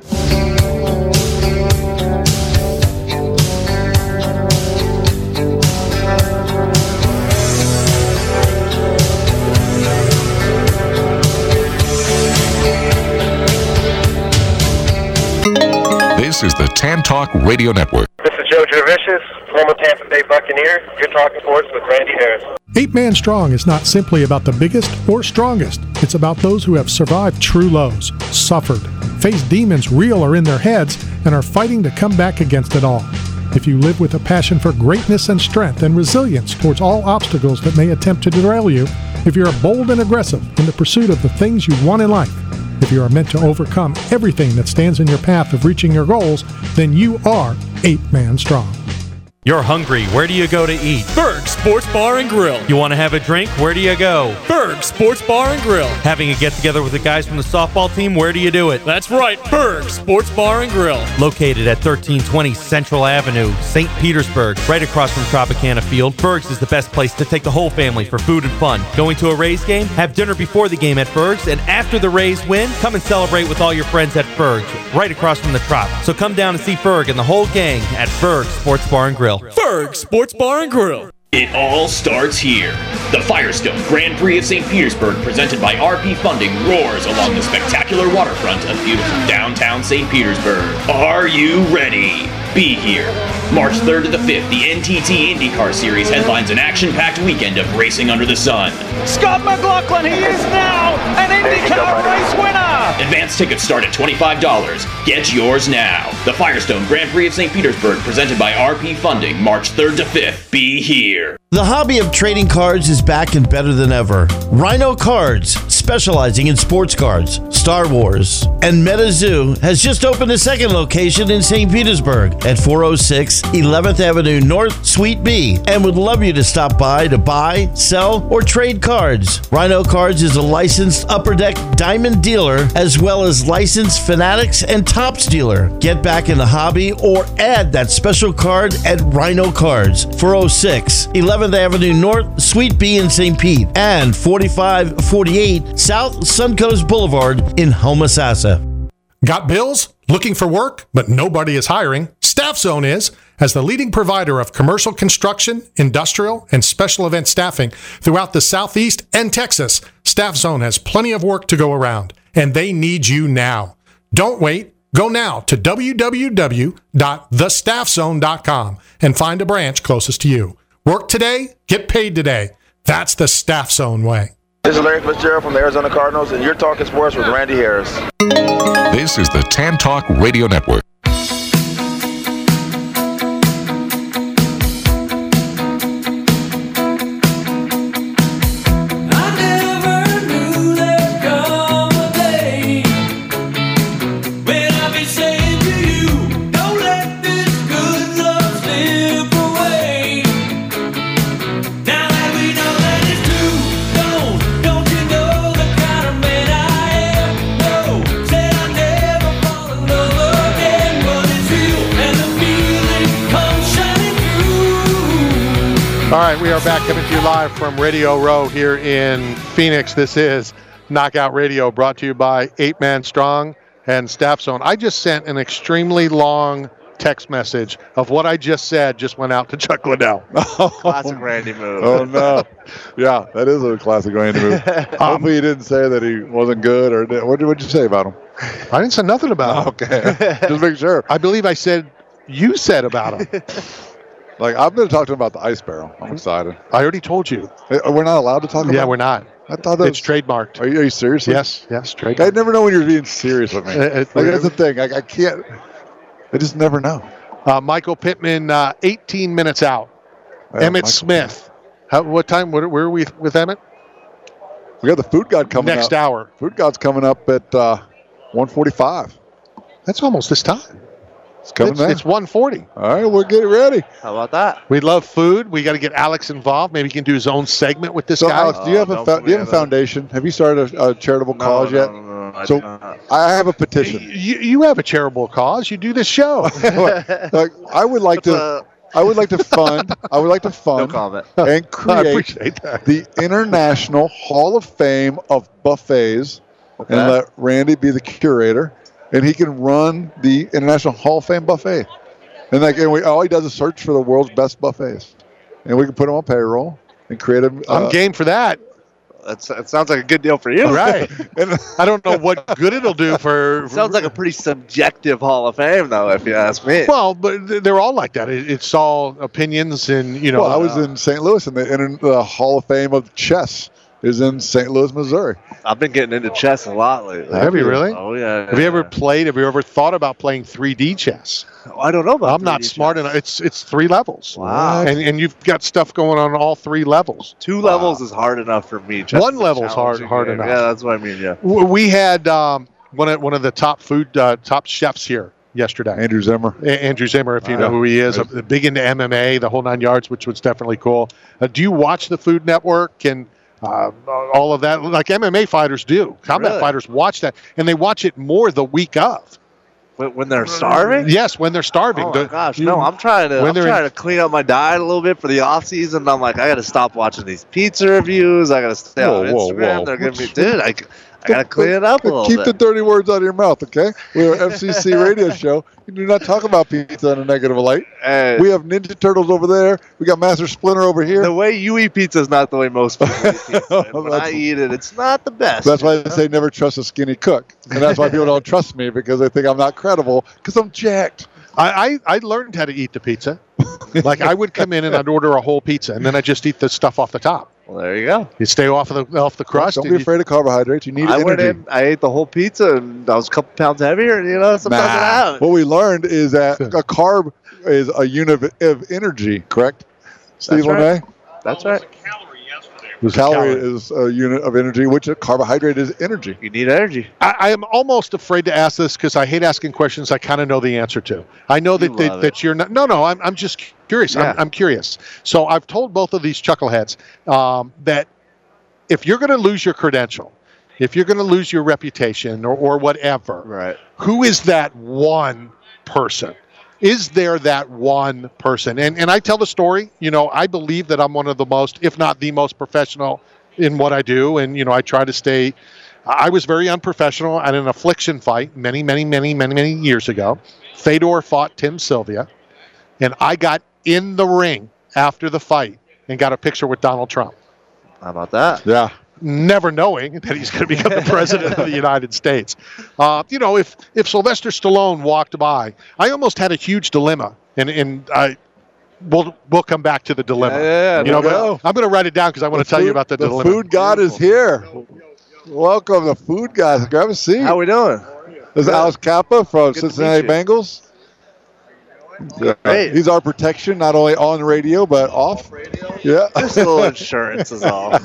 This is the Tan Talk Radio Network. This is Joe Gervicius, former Tampa Bay Buccaneer. You're talking sports with Randy Harris. Eight Man Strong is not simply about the biggest or strongest. It's about those who have survived true lows, suffered, faced demons real or in their heads, and are fighting to come back against it all. If you live with a passion for greatness and strength and resilience towards all obstacles that may attempt to derail you, if you're bold and aggressive in the pursuit of the things you want in life, if you are meant to overcome everything that stands in your path of reaching your goals, then you are Eight Man Strong. You're hungry. Where do you go to eat? Berg Sports Bar and Grill. You want to have a drink? Where do you go? Berg Sports Bar and Grill. Having a get-together with the guys from the softball team? Where do you do it? That's right, Berg Sports Bar and Grill. Located at thirteen twenty Central Avenue, Saint Petersburg, right across from Tropicana Field, Berg's is the best place to take the whole family for food and fun. Going to a Rays game? Have dinner before the game at Berg's, and after the Rays win, come and celebrate with all your friends at Berg's, right across from the Trop. So come down and see Berg and the whole gang at Berg's Sports Bar and Grill. Berg Sports Bar and Grill. It all starts here. The Firestone Grand Prix of Saint Petersburg, presented by R P Funding, roars along the spectacular waterfront of beautiful downtown Saint Petersburg. Are you ready? Be here. March third to the fifth, the N T T IndyCar Series headlines an action-packed weekend of racing under the sun. Scott McLaughlin, he is now an IndyCar race winner! Advance tickets start at twenty-five dollars. Get yours now. The Firestone Grand Prix of Saint Petersburg, presented by R P Funding, March third to fifth. Be here. The hobby of trading cards is back and better than ever. Rhino Cards, specializing in sports cards, Star Wars, and MetaZoo has just opened a second location in Saint Petersburg. at four oh six eleventh Avenue North, Suite B, and would love you to stop by to buy, sell, or trade cards. Rhino Cards is a licensed Upper Deck Diamond dealer as well as licensed Fanatics and Topps dealer. Get back in the hobby or add that special card at Rhino Cards, four oh six eleventh Avenue North, Suite B in Saint Pete, and forty-five forty-eight South Suncoast Boulevard in Homosassa. Got bills? Looking for work, but nobody is hiring? Staff Zone is. As the leading provider of commercial construction, industrial, and special event staffing throughout the Southeast and Texas, Staff Zone has plenty of work to go around, and they need you now. Don't wait. Go now to w w w dot the staff zone dot com and find a branch closest to you. Work today, get paid today. That's the Staff Zone way. This is Larry Fitzgerald from the Arizona Cardinals, and you're talking sports with Randy Harris. This is the Tan Talk Radio Network. All right, we are back coming to you live from Radio Row here in Phoenix. This is Knockout Radio, brought to you by Eight Man Strong and Staff Zone. I just sent an extremely long text message of what I just said, just went out to Chuck Liddell. Classic Randy move. Oh, no. Yeah, that is a classic Randy move. Hopefully you didn't say that he wasn't good, or did, what did you say about him? I didn't say nothing about him. Okay, just make sure. I believe I said you said about him. Like, I'm going to talk to him about the ice barrel. I'm excited. I already told you. We're not allowed to talk about it? Yeah, we're not. I thought that it's was, trademarked. Are you, are you serious? Yes, yes, trademarked. I never know when you're being serious with me. It, like, that's the thing. I, I can't. I just never know. Uh, Michael Pittman, uh, eighteen minutes out. Yeah, Emmett Michael Smith. How, what time? Where, where are we with Emmett? We got the Food God coming Next up. hour. Food God's coming up at uh, one forty-five. That's almost this time. It's coming It's, now. it's one forty. All right, we'll get it ready. How about that? We love food. We got to get Alex involved. Maybe he can do his own segment with this So, guy. Alex, do you have Oh, a fo- do you have a foundation? Have you started a, a charitable No, cause no, yet? no, no, no, I so do not. I have a petition. You, you have a charitable cause. You do this show. Like, I would like That's to. I would like to fund. I would like to No fund comment. and I create appreciate that. the International Hall of Fame of Buffets, Okay. and let Randy be the curator, and he can run the International Hall of Fame buffet. And like, and we, all he does is search for the world's best buffets, and we can put him on payroll and create a. I'm uh, game for that. That's, that sounds like a good deal for you. Right. and, I don't know what good it'll do for. Sounds like a pretty subjective Hall of Fame, though, if you ask me. Well, but th- they're all like that. It, it's all opinions, and you know. well, I was in Saint Louis, and the, in the Hall of Fame of chess is in Saint Louis, Missouri. I've been getting into chess a lot lately. Have you really? Oh, yeah. Have you ever played? Have you ever thought about playing three D chess? I don't know about I'm not three D smart chess. enough. It's it's three levels. Wow. And and you've got stuff going on all three levels. Two levels is hard enough for me. Chess One is a level's hard- challenging hard game. enough. Yeah, that's what I mean, yeah. W- We had um, one of one of the top food uh, top chefs here yesterday. Andrew Zimmer. A- Andrew Zimmer, if you know Wow. who he is, uh, big into M M A, the whole nine yards, which was definitely cool. Uh, do you watch the Food Network and uh, all of that? Like M M A fighters do. Combat Really? fighters watch that, and they watch it more the week of. When, when they're starving? Yes, when they're starving. Oh my The- gosh, you- no! I'm trying to. when I'm they're in- trying to clean up my diet a little bit for the off season. I'm like, I got to stop watching these pizza reviews. I got to stay Whoa, on whoa, Instagram. whoa. They're giving me, dude. I, I got to clean it up a little Keep bit. the dirty words out of your mouth, okay? We're an F C C radio show. You do not talk about pizza in a negative light. Hey, We have Ninja Turtles over there. We got Master Splinter over here. the way you eat pizza is not the way most people eat pizza. And when I That's- eat it, it's not the best. That's why you they know? say never trust a skinny cook. And that's why people don't trust me, because they think I'm not credible because I'm jacked. I, I I learned how to eat the pizza. Like I would come in and I'd order a whole pizza, and then I just eat the stuff off the top. Well, there you go. You stay off of the off the crust. Don't and be you- afraid of carbohydrates. You need I energy. went in, I ate the whole pizza, and I was a couple pounds heavier. And you know, sometimes it Nah. happens. What we learned is that a carb is a unit of, of energy, correct? Steve That's right. LeMay? That's right. Calorie is a unit of energy, which a carbohydrate is energy. You need energy. I, I am almost afraid to ask this because I hate asking questions I kind of know the answer to. I know that that, that you're not. No, no, I'm, I'm just curious. Yeah. I'm, I'm curious. So I've told both of these chuckleheads um, that if you're going to lose your credential, if you're going to lose your reputation or, or whatever, right? Who is that one person? Is there that one person? And and I tell the story, you know, I believe that I'm one of the most, if not the most professional in what I do. And, you know, I try to stay, I was very unprofessional at an affliction fight many, many, many, many, many years ago. Fedor fought Tim Sylvia. And I got in the ring after the fight and got a picture with Donald Trump. How about that? Yeah. Never knowing that he's going to become the president of the United States. Uh, you know, if if Sylvester Stallone walked by, I almost had a huge dilemma, and and I we'll we'll come back to the dilemma. Yeah, yeah, you know, there we but go. I'm going to write it down because I want to tell food, you about the, the dilemma. food god is here. Welcome, the food god. Grab a seat. How we doing? This is Alex Kappa from Good to Cincinnati meet you. Bengals. Yeah. Great. He's our protection, not only on radio but off. Yeah, Just a little insurance is all.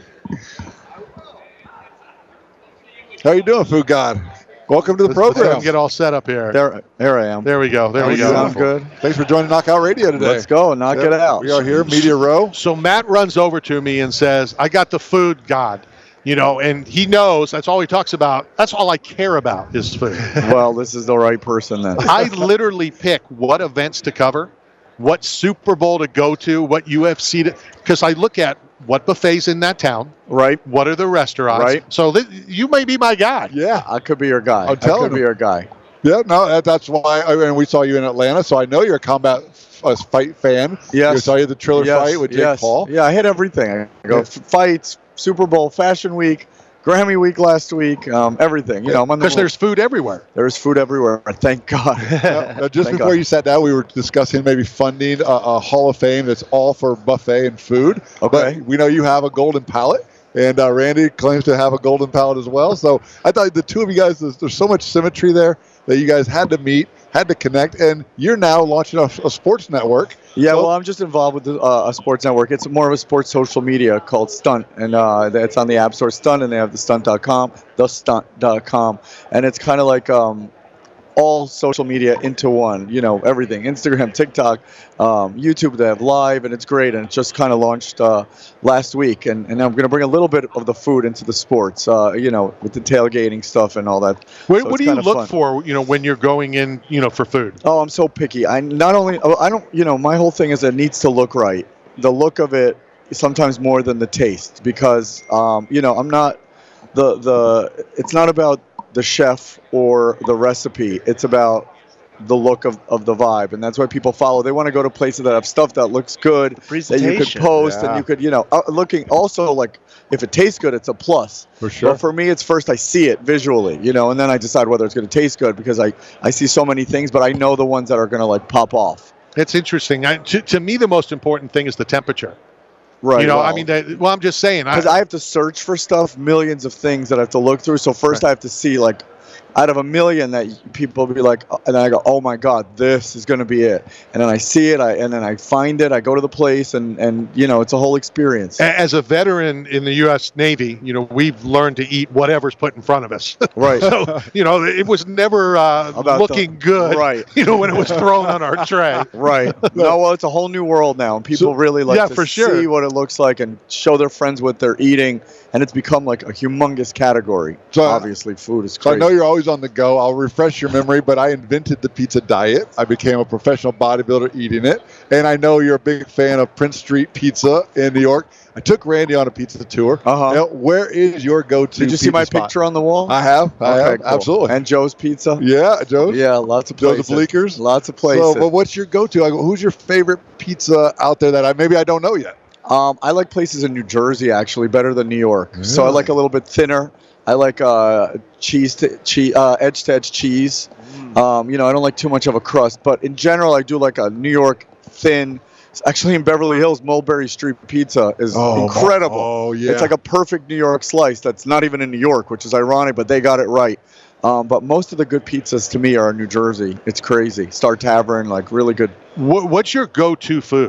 How you doing, food god? Welcome to the Let's, let's program. get all set up here. There, there I am. There we go. There we go. Sounds good. Thanks for joining Knockout Radio today. Let's go. Knock Yeah, it out. We are here, Media Row. So Matt runs over to me and says, I got the food god. You know, and he knows that's all he talks about. That's all I care about is food. Well, this is the right person then. I literally pick what events to cover, what Super Bowl to go to, what U F C to, because I look at what buffets in that town. Right. What are the restaurants? Right. So th- you may be my guy. Yeah. I could be your guy. I'm I telling could be him. your guy. Yeah, no, that, that's why. I mean, we saw you in Atlanta, so I know you're a combat uh, fight fan. Yes. We saw you at the Triller Yes, fight with Jake yes. Paul. Yeah, I hit everything. I go Yeah. f- fights, Super Bowl, Fashion Week, Grammy Week last week, um, everything. You know, I'm on the Because there's food everywhere. There's food everywhere. Thank God. Yeah, uh, just Thank before God. you sat down, we were discussing maybe funding a, a Hall of Fame that's all for buffet and food. Okay. But we know you have a golden palate, and uh, Randy claims to have a golden palate as well. So I thought the two of you guys, there's, there's so much symmetry there that you guys had to meet, had to connect, and you're now launching a, a sports network. Yeah, So- well, I'm just involved with the, uh, a sports network. It's more of a sports social media called Stunt, and uh, it's on the App Store, Stunt, and they have the stunt dot com, the stunt dot com, and it's kind of like um, all social media into one, you know, everything, Instagram, TikTok, um, YouTube, they have live, and it's great, and it just kind of launched uh, last week, and, and I'm going to bring a little bit of the food into the sports, uh, you know, with the tailgating stuff and all that. What, So what it's do you kinda look fun. for, you know, when you're going in, you know, for food? Oh, I'm so picky. I not only oh, I don't, you know, my whole thing is it needs to look right. The look of it is sometimes more than the taste because, um, you know, I'm not the the. It's not about the chef or the recipe. It's about the look of, of the vibe, and that's why people follow. They want to go to places that have stuff that looks good, that you could presentation, post, yeah. and you could, you know, uh, looking also like if it tastes good, it's a plus. For sure. But for me, it's first I see it visually, you know, and then I decide whether it's going to taste good because I I see so many things, but I know the ones that are going to like pop off. It's interesting. I, to, to me, the most important thing is the temperature. Right. You know, well, I mean, that, well, I'm just saying. I, because I have to search for stuff, millions of things that I have to look through. So first I have to see like out of a million that people be like, and then I go, oh my God, this is going to be it. And then I see it, I and then I find it, I go to the place, and, and you know, it's a whole experience. A- As a veteran in the U S Navy, you know, we've learned to eat whatever's put in front of us. Right. So, you know, it was never uh, About looking the- good, right. you know, when it was thrown on our tray. Right. No, well, it's a whole new world now, and people So- really like yeah, to for sure. see what it looks like and show their friends what they're eating, and it's become like a humongous category. So- Obviously, food is So I crazy. know you're always on the go. I'll refresh your memory, but I invented the pizza diet. I became a professional bodybuilder eating it. And I know you're a big fan of Prince Street Pizza in New York. I took Randy on a pizza tour. Uh-huh. Now, where is your go-to Did you see pizza my spot? picture on the wall? I have. I Okay, have. cool. Absolutely. And Joe's Pizza. Yeah, Joe's. Yeah, lots of Joe's places. of Bleeckers. Lots of places. So, but what's your go-to? Like, who's your favorite pizza out there that I maybe I don't know yet? Um, I like places in New Jersey actually better than New York. So I Really? like a little bit thinner. I like uh, cheese, to, cheese, uh, edge to edge cheese. Um, you know, I don't like too much of a crust, but in general, I do like a New York thin. Actually, in Beverly Hills, Mulberry Street Pizza is Oh, incredible. oh, yeah. It's like a perfect New York slice that's not even in New York, which is ironic, but they got it right. Um, but most of the good pizzas to me are in New Jersey. It's crazy. Star Tavern, like really good. What, what's your go-to food?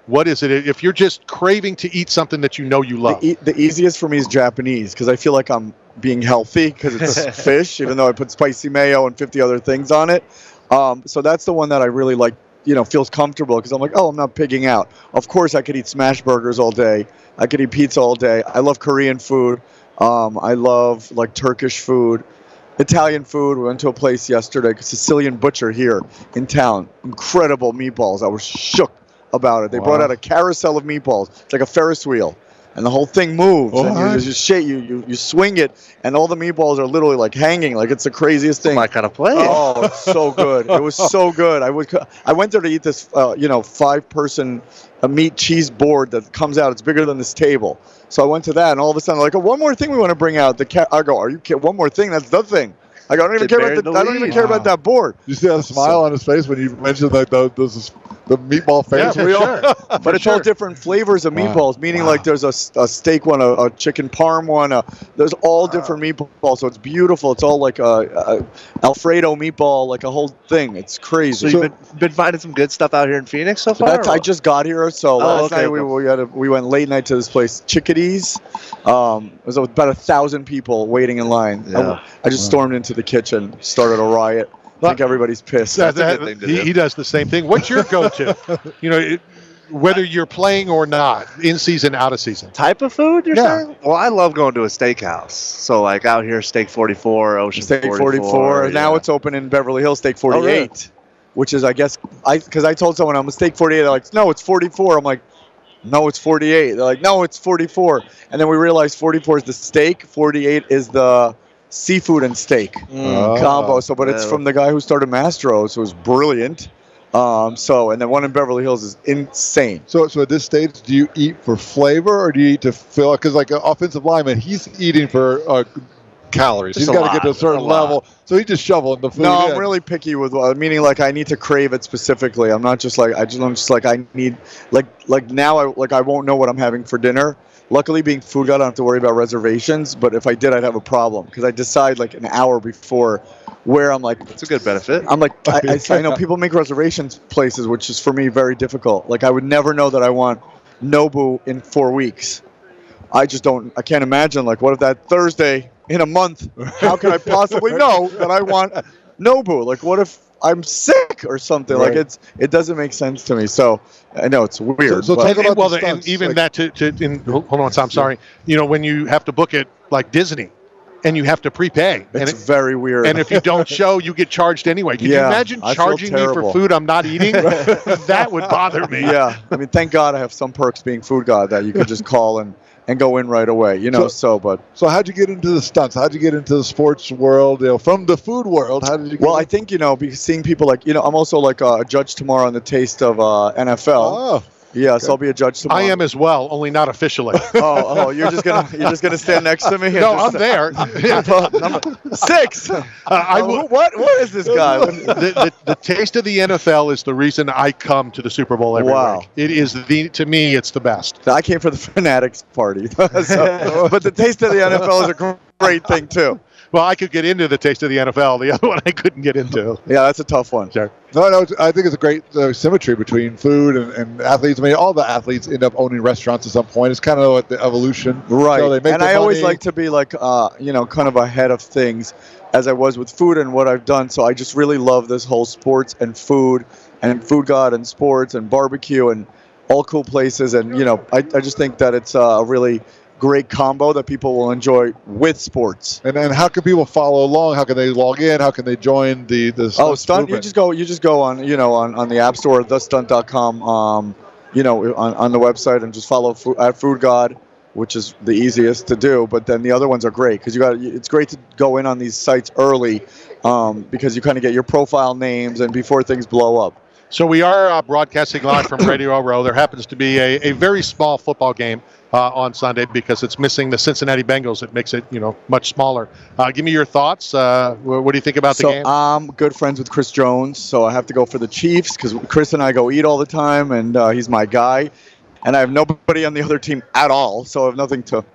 What is it? If you're just craving to eat something that you know you love. The, e- the easiest for me is Japanese because I feel like I'm being healthy because it's fish, even though I put spicy mayo and fifty other things on it. Um, so that's the one that I really like, you know, feels comfortable because I'm like, oh, I'm not pigging out. Of course, I could eat smash burgers all day. I could eat pizza all day. I love Korean food. Um, I love like Turkish food. Italian food. We went to a place yesterday, Sicilian Butcher here in town. Incredible meatballs. I was shook about it. They Wow. brought out a carousel of meatballs. It's like a Ferris wheel. And the whole thing moves. Oh, and you nice. just shake, you, you you swing it, and all the meatballs are literally like hanging. Like it's the craziest thing. My kind of place. Oh, it's so good. It was so good. I would. I went there to eat this, uh, you know, five-person uh, meat cheese board that comes out. It's bigger than this table. So I went to that, and all of a sudden, like, oh, one more thing we want to bring out. The ca- I go, are you kidding? One more thing? That's the thing. I go, I don't even They care about buried the. the I don't even lead. care about that board. You see that smile on his face when you mentioned like the the, the meatball face Yeah, for wheel? sure. But it's all different flavors of Wow. meatballs, meaning Wow. like there's a, a steak one, a, a chicken parm one. A, there's all different meatballs, so it's beautiful. It's all like a, a Alfredo meatball, like a whole thing. It's So crazy. you've been, been finding some good stuff out here in Phoenix so So far? that's, I just got here, so last okay, night okay. we we, had a, we went late night to this place, Chickadees. Um, there was about a thousand people waiting in line. Yeah. I, I just stormed into the kitchen, started a riot. I think everybody's pissed. That- That's a that- good thing to he, do. he does the same thing. What's your go-to? you know, it, whether you're playing or not, in season, out of season. Type of food, you're Yeah. saying? Well, I love going to a steakhouse. So, like, out here, Steak forty-four, Ocean Steak forty-four. forty-four. Now yeah. it's open in Beverly Hills, Steak really? forty-eight, which is, I guess, I because I told someone I'm a Steak forty-eight. They're like, no, it's forty-four. I'm like, no, it's forty-eight. They're like, no, it's forty-four. And then we realized forty-four is the steak, forty-eight is the seafood and steak Oh. combo. So, but it's Yeah. from the guy who started Mastro's, who was brilliant. Um, so, and then one in Beverly Hills is insane. So, so at this stage, do you eat for flavor or do you eat to fill? Because like an offensive lineman, he's eating for uh, calories. Just he's a got to get to a lot, certain a lot. level, so he's just shoveling the food. No, in. I'm really picky with uh, meaning like I need to crave it specifically. I'm not just like I just I'm just like I need like like now I like I won't know what I'm having for dinner. Luckily, being food guide, I don't have to worry about reservations. But if I did, I'd have a problem because I decide like an hour before where I'm like. It's a good benefit. I'm like I, I, I know people make reservations places, which is for me very difficult. Like I would never know that I want Nobu in four weeks. I just don't. I can't imagine. Like, what if that Thursday in a month? How can I possibly know that I want Nobu? Like, what if I'm sick or something? Right. Like, it's it doesn't make sense to me. So I know it's weird. So- so but- talk And, about well, the and stunts, even like- that to, to in, hold on, I'm sorry. You know, when you have to book it like Disney, and you have to prepay, and, it's it, very weird. and if you don't show, you get charged anyway. Can you Yeah, imagine I feel charging me for terrible. food I'm not eating? That would bother me. yeah, I mean, thank God I have some perks being food god that you could just call and and go in right away. You know, So- so but. So how'd you get into the stunts? How'd you get into the sports world? You know, from the food world, how did you? Get Well, I in? think, you know, because seeing people like, you know, I'm also like uh, a judge tomorrow on the taste of uh, N F L. Oh, Yeah, so I'll be a judge tomorrow. I am as well, only not officially. Oh, oh, you're just gonna you're just gonna stand next to me. and No, just- I'm there. Number six. Uh, I Oh, will, what what is this guy? the, the, the taste of the N F L is the reason I come to the Super Bowl every Wow. week. It is the to me, it's the best. I came for the fanatics party, so, but the taste of the N F L is a great thing too. Well, I could get into the taste of the N F L. The other one I couldn't get into. Yeah, that's a tough one. Sure. no, no. it's- I think it's a great uh, symmetry between food and, and athletes. I mean, all the athletes end up owning restaurants at some point. It's kind of like the evolution, Right. So they make and their I always money. like to be like, uh, you know, kind of ahead of things as I was with food and what I've done. So I just really love this whole sports and food and food god and sports and barbecue and all cool places. And, you know, I, I just think that it's a really great combo that people will enjoy with sports. And then how can people follow along? How can they log in? How can they join the the Oh, stunt! You movement? just go. You just go on. You know, on, on the App Store, the stunt dot com. Um, you know, on, on the website, and just follow food, at Food God, which is the easiest to do. But then the other ones are great because you got. It's great to go in on these sites early, um, because you kind of get your profile names and before things blow up. So we are uh, broadcasting live from Radio Row. There happens to be a, a very small football game uh, on Sunday because it's missing the Cincinnati Bengals. It makes it, you know, much smaller. Uh, give me your thoughts. Uh, wh- what do you think about the So game? I'm good friends with Chris Jones, so I have to go for the Chiefs because Chris and I go eat all the time, and uh, he's my guy. And I have nobody on the other team at all, so I have nothing to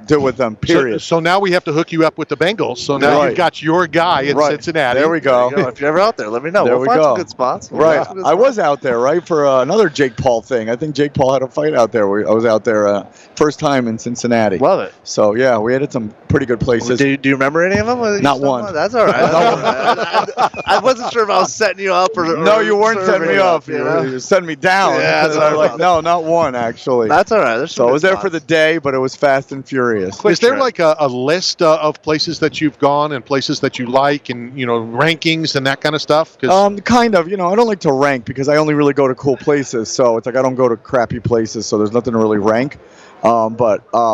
do with them. Period. So, so now we have to hook you up with the Bengals. So now Right. you've got your guy in Right. Cincinnati. There we go. There you go. If you're ever out there, let me know. There we'll we find go. some good spots. We'll Right. find some good I spots. was out there, right, for uh, another Jake Paul thing. I think Jake Paul had a fight out there. We, I was out there uh, first time in Cincinnati. Love it. So, yeah, we had some pretty good places. Do you, do you remember any of them? Was it Not just one. someone? That's all right. That's all right. I, I, I wasn't sure if I was setting you up or, or No, you weren't setting me serving up. you You know? were, you were setting me down. Yeah, that's I was all like, right. no, not one, actually. That's all right. There's So some I was good there for spots. the day, but it was fast and furious. Is there like a, a list uh, of places that you've gone and places that you like and, you know, rankings and that kind of stuff? 'Cause Um, kind of. You know, I don't like to rank because I only really go to cool places. So it's like I don't go to crappy places. So there's nothing to really rank. Um, but uh,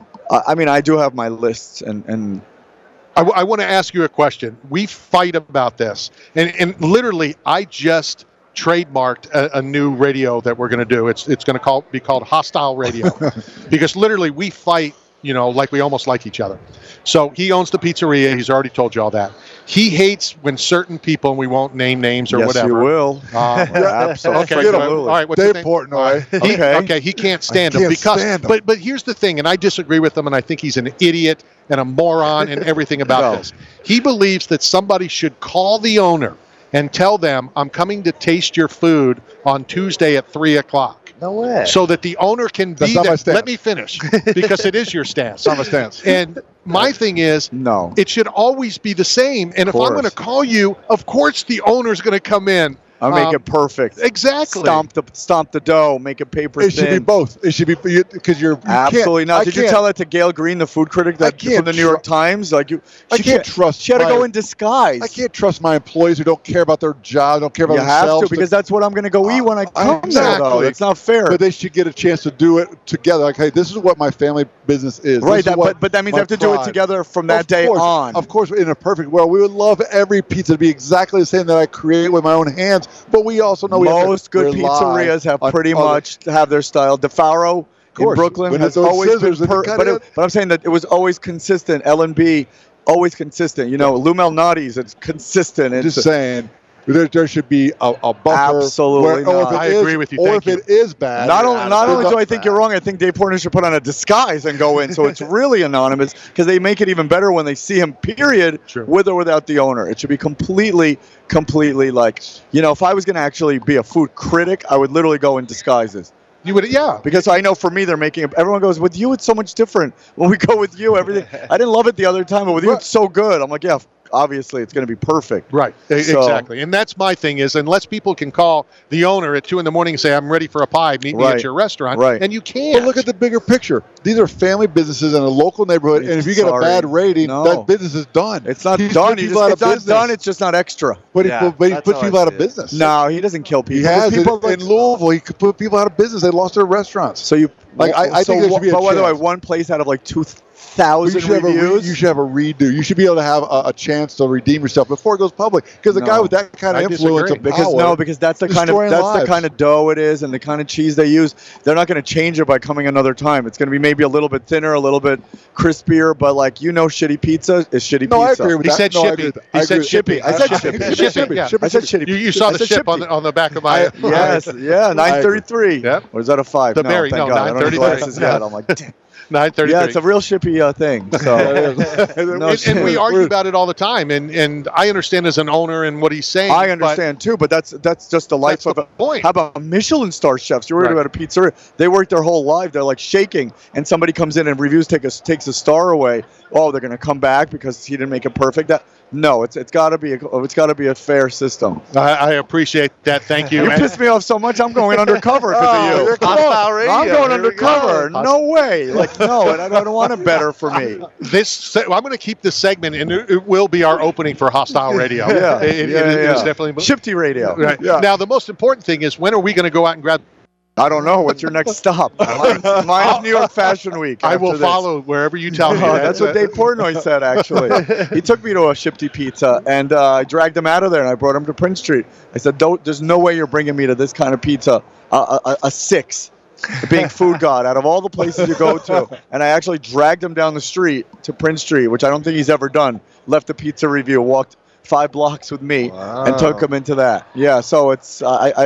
I I mean, I do have my lists, and and I, w- I want to ask you a question. We fight about this. And, and literally, I just trademarked a, a new radio that we're going to do. It's it's going to call be called Hostile Radio. Because literally, we fight, you know, like we almost like each other. So he owns the pizzeria. He's already told you all that. He hates when certain people, and we won't name names or yes, whatever. you will. Um, Yeah, absolutely. Okay, so, all right. What's Dave his name? Portnoy. He, Okay. okay, he can't stand I him can't because. stand him. But but here's the thing, and I disagree with him, and I think he's an idiot and a moron and everything about No. this. He believes that somebody should call the owner and tell them, "I'm coming to taste your food on Tuesday at three o'clock." No way. So that the owner can That's be not there. my stance. Let me finish, because it is your stance. It's not my stance. And my thing is, No. it should always be the same. And if I'm course. going to call you, of course the owner's going to come in. I make Um, it perfect. Exactly. Stomp the stomp the dough. Make it paper It should be thin. both. It should be because you're you Absolutely can't- not. I Did you can't- tell that to Gail Green, the food critic that can't from the New York tru- Times? Like you, I she can't trust She had to my- go in disguise. I can't trust my employees who don't care about their job, don't care about You have themselves. to because that's what I'm going to go eat when I come there. Though Exactly. it's not fair. But they should get a chance to do it together. Like, hey, this is what my family business is. Right, This is that- what but- but that means my they have to do it pride- together from that Of day course, on. Of course, in a perfect world, we would love every pizza to be exactly the same that I create with my own hands. But we also know we have to Most good rely pizzerias have on pretty other- much have their style. DeFaro in course. Brooklyn When has it's those always been scissors and you per- cut but, it. it, but I'm saying that it was always consistent. L and B, always consistent. You know, Lou Malnati's, it's consistent. It's Just saying. There, there should be a, a buffer. Absolutely where, or not. if it I is- agree with you. Or Thank if you. it is bad. Not, only, not only do I think bad. you're wrong, I think Dave Portnoy should put on a disguise and go in. So it's really anonymous because they make it even better when they see him, period, True. with or without the owner. It should be completely, completely like, you know, if I was going to actually be a food critic, I would literally go in disguises. You would, yeah. Because I know for me, they're making it. Everyone goes, with you, it's so much different. When we go with you, everything. I didn't love it the other time, but with you, it's so good. I'm like, yeah, obviously, it's going to be perfect. Right, e- So- exactly. And that's my thing is, unless people can call the owner at two in the morning and say, I'm ready for a pie, meet me Right. at your restaurant, Right. and you can't. But look at the bigger picture. These are family businesses in a local neighborhood, and if you get a Sorry. bad rating, No. that business is done. It's not He's done. put He people just, out it's of not business. done. It's just not extra. But Yeah, he, but he that's puts how I people out of see it. business. No, he doesn't kill people. He has people in, like- in Louisville. He could put people out of business. They lost their restaurants. So you Like, I- I so think there should be a But by the way, chance. one place out of like two You thousand should, have a re- reviews. you should have a redo. You should be able to have a, a chance to redeem yourself before it goes public. Because a No. guy with that kind of I influence disagree. and because power, no, because that's the kind of destroying that's the lives. kind of dough it is, and the kind of cheese they use. They're not going to change it by coming another time. It's going to be maybe a little bit thinner, a little bit crispier, but like you know, shitty pizza is shitty No, I pizza. agree with He that. said No, I shippy. agree with that. He I said agree with shippy. that. I said Shippy. shippy. Shippy, Shippy. yeah. Shippy. I said shitty. You, you saw I the said ship on shippy. the, on the back of my. I, yes, yeah, nine thirty-three. Yep. Or is that a five? The no, berry, thank no, God. I don't have nine glasses thirty-three. yet. I'm like, damn. nine thirty-three. Yeah, it's a real shippy uh, thing. So, and, and we argue about it all the time, and, and I understand as an owner and what he's saying. I but understand too, but that's that's just the life That's of the a point. How about Michelin star chefs? You're worried Right. about a pizzeria. They work their whole life. They're like shaking, and somebody comes in and reviews take a, takes a star away. Oh, they're gonna come back because he didn't make it perfect. That no, it's it's got to be a, it's got to be a fair system. I, I appreciate that. Thank you. You And- pissed me off so much. I'm going undercover because Oh, of you. you're close. Hostile Radio. I'm going Here we undercover. go. No way. Like no, and I don't want it better for me. This se- I'm going to keep this segment, and it, it will be our opening for Hostile Radio. Yeah, It- it- yeah, it is yeah. definitely. Shifty Radio. Right. Yeah. Now, the most important thing is when are we going to go out and grab? I don't know. What's your next stop? Mine, mine's New York Fashion Week. I after will this. follow wherever you tell me. Oh, that's what Dave Portnoy said, actually. He took me to a Shifty Pizza, and uh, I dragged him out of there, and I brought him to Prince Street. I said, Don't, there's no way you're bringing me to this kind of pizza, a, a, a six, being food god out of all the places you go to. And I actually dragged him down the street to Prince Street, which I don't think he's ever done. Left a pizza review, walked five blocks with me, and took him into that. Yeah, so it's uh, I, I didn't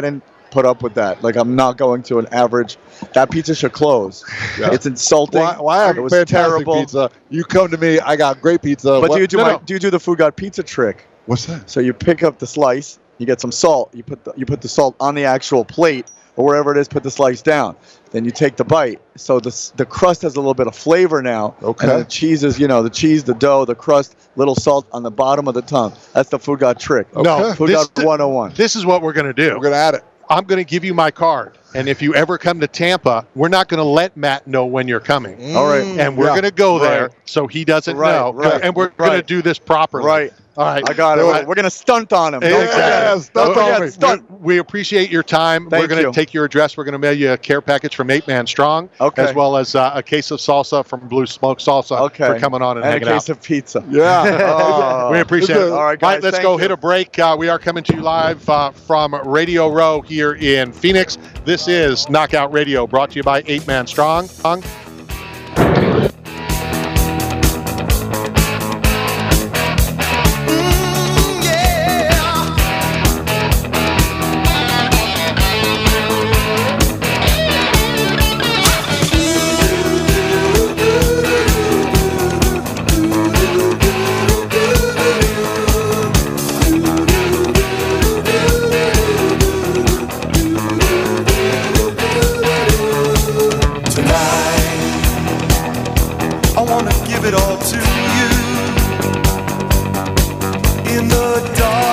put up with that. Like, I'm not going to an average. That pizza should close. Yeah. It's insulting. Why, why have it was fantastic terrible. pizza? You come to me, I got great pizza. But What- do you do no, my, no. do you do the Food God pizza trick? What's that? So you pick up the slice, you get some salt, you put the, you put the salt on the actual plate or wherever it is, put the slice down. Then you take the bite. So the s- the crust has a little bit of flavor now. Okay. And the cheese is, you know, the cheese, the dough, the crust, little salt on the bottom of the tongue. That's the Food God trick. No, Food this- God one oh one. This is what we're going to do. We're going to add it. I'm going to give you my card. And if you ever come to Tampa, we're not going to let Matt know when you're coming. All right. And we're Yeah. going to go there Right. so he doesn't Right, know. right, and we're going to right. do this properly. Right. All right. I got it. Do Right. We're going to stunt on him. Don't Exactly. forget. stunt Don't on forget, me. stunt. We appreciate your time. Thank we're going to you. take your address. We're going to mail you a care package from Eight Man Strong, Okay. as well as uh, a case of salsa from Blue Smoke Salsa Okay. for coming on and, And a hanging case out. of pizza. Yeah. Oh. We appreciate it. All right, Mike, guys, let's thank go you. hit a break. Uh, we are coming to you live uh, from Radio Row here in Phoenix. This is Knockout Radio, brought to you by Eight Man Strong. I wanna give it all to you in the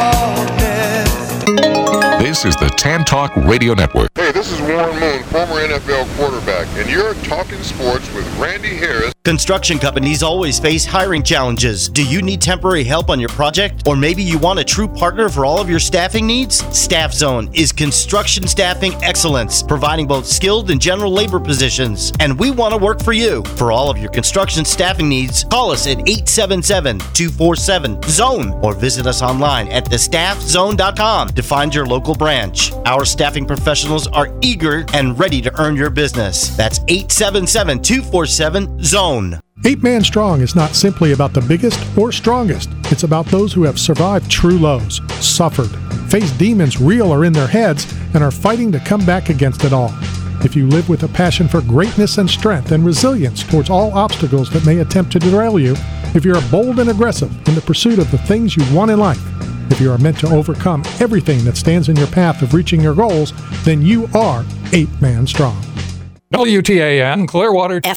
darkness. This is the Tan Talk Radio Network. Hey, this is Warren Moon, former N F L quarterback, and you're talking sports with Randy Harris. Construction companies always face hiring challenges. Do you need temporary help on your project? Or maybe you want a true partner for all of your staffing needs? Staff Zone is construction staffing excellence, providing both skilled and general labor positions. And we want to work for you. For all of your construction staffing needs, call us at eight seven seven, two four seven, zone or visit us online at the staff zone dot com to find your local branch. Our staffing professionals are eager and ready to earn your business. That's eight seven seven, two four seven, zone. Eight Man Strong is not simply about the biggest or strongest. It's about those who have survived true lows, suffered, faced demons real or in their heads, and are fighting to come back against it all. If you live with a passion for greatness and strength and resilience towards all obstacles that may attempt to derail you, if you're bold and aggressive in the pursuit of the things you want in life, if you are meant to overcome everything that stands in your path of reaching your goals, then you are Eight Man Strong. W T A N Clearwater.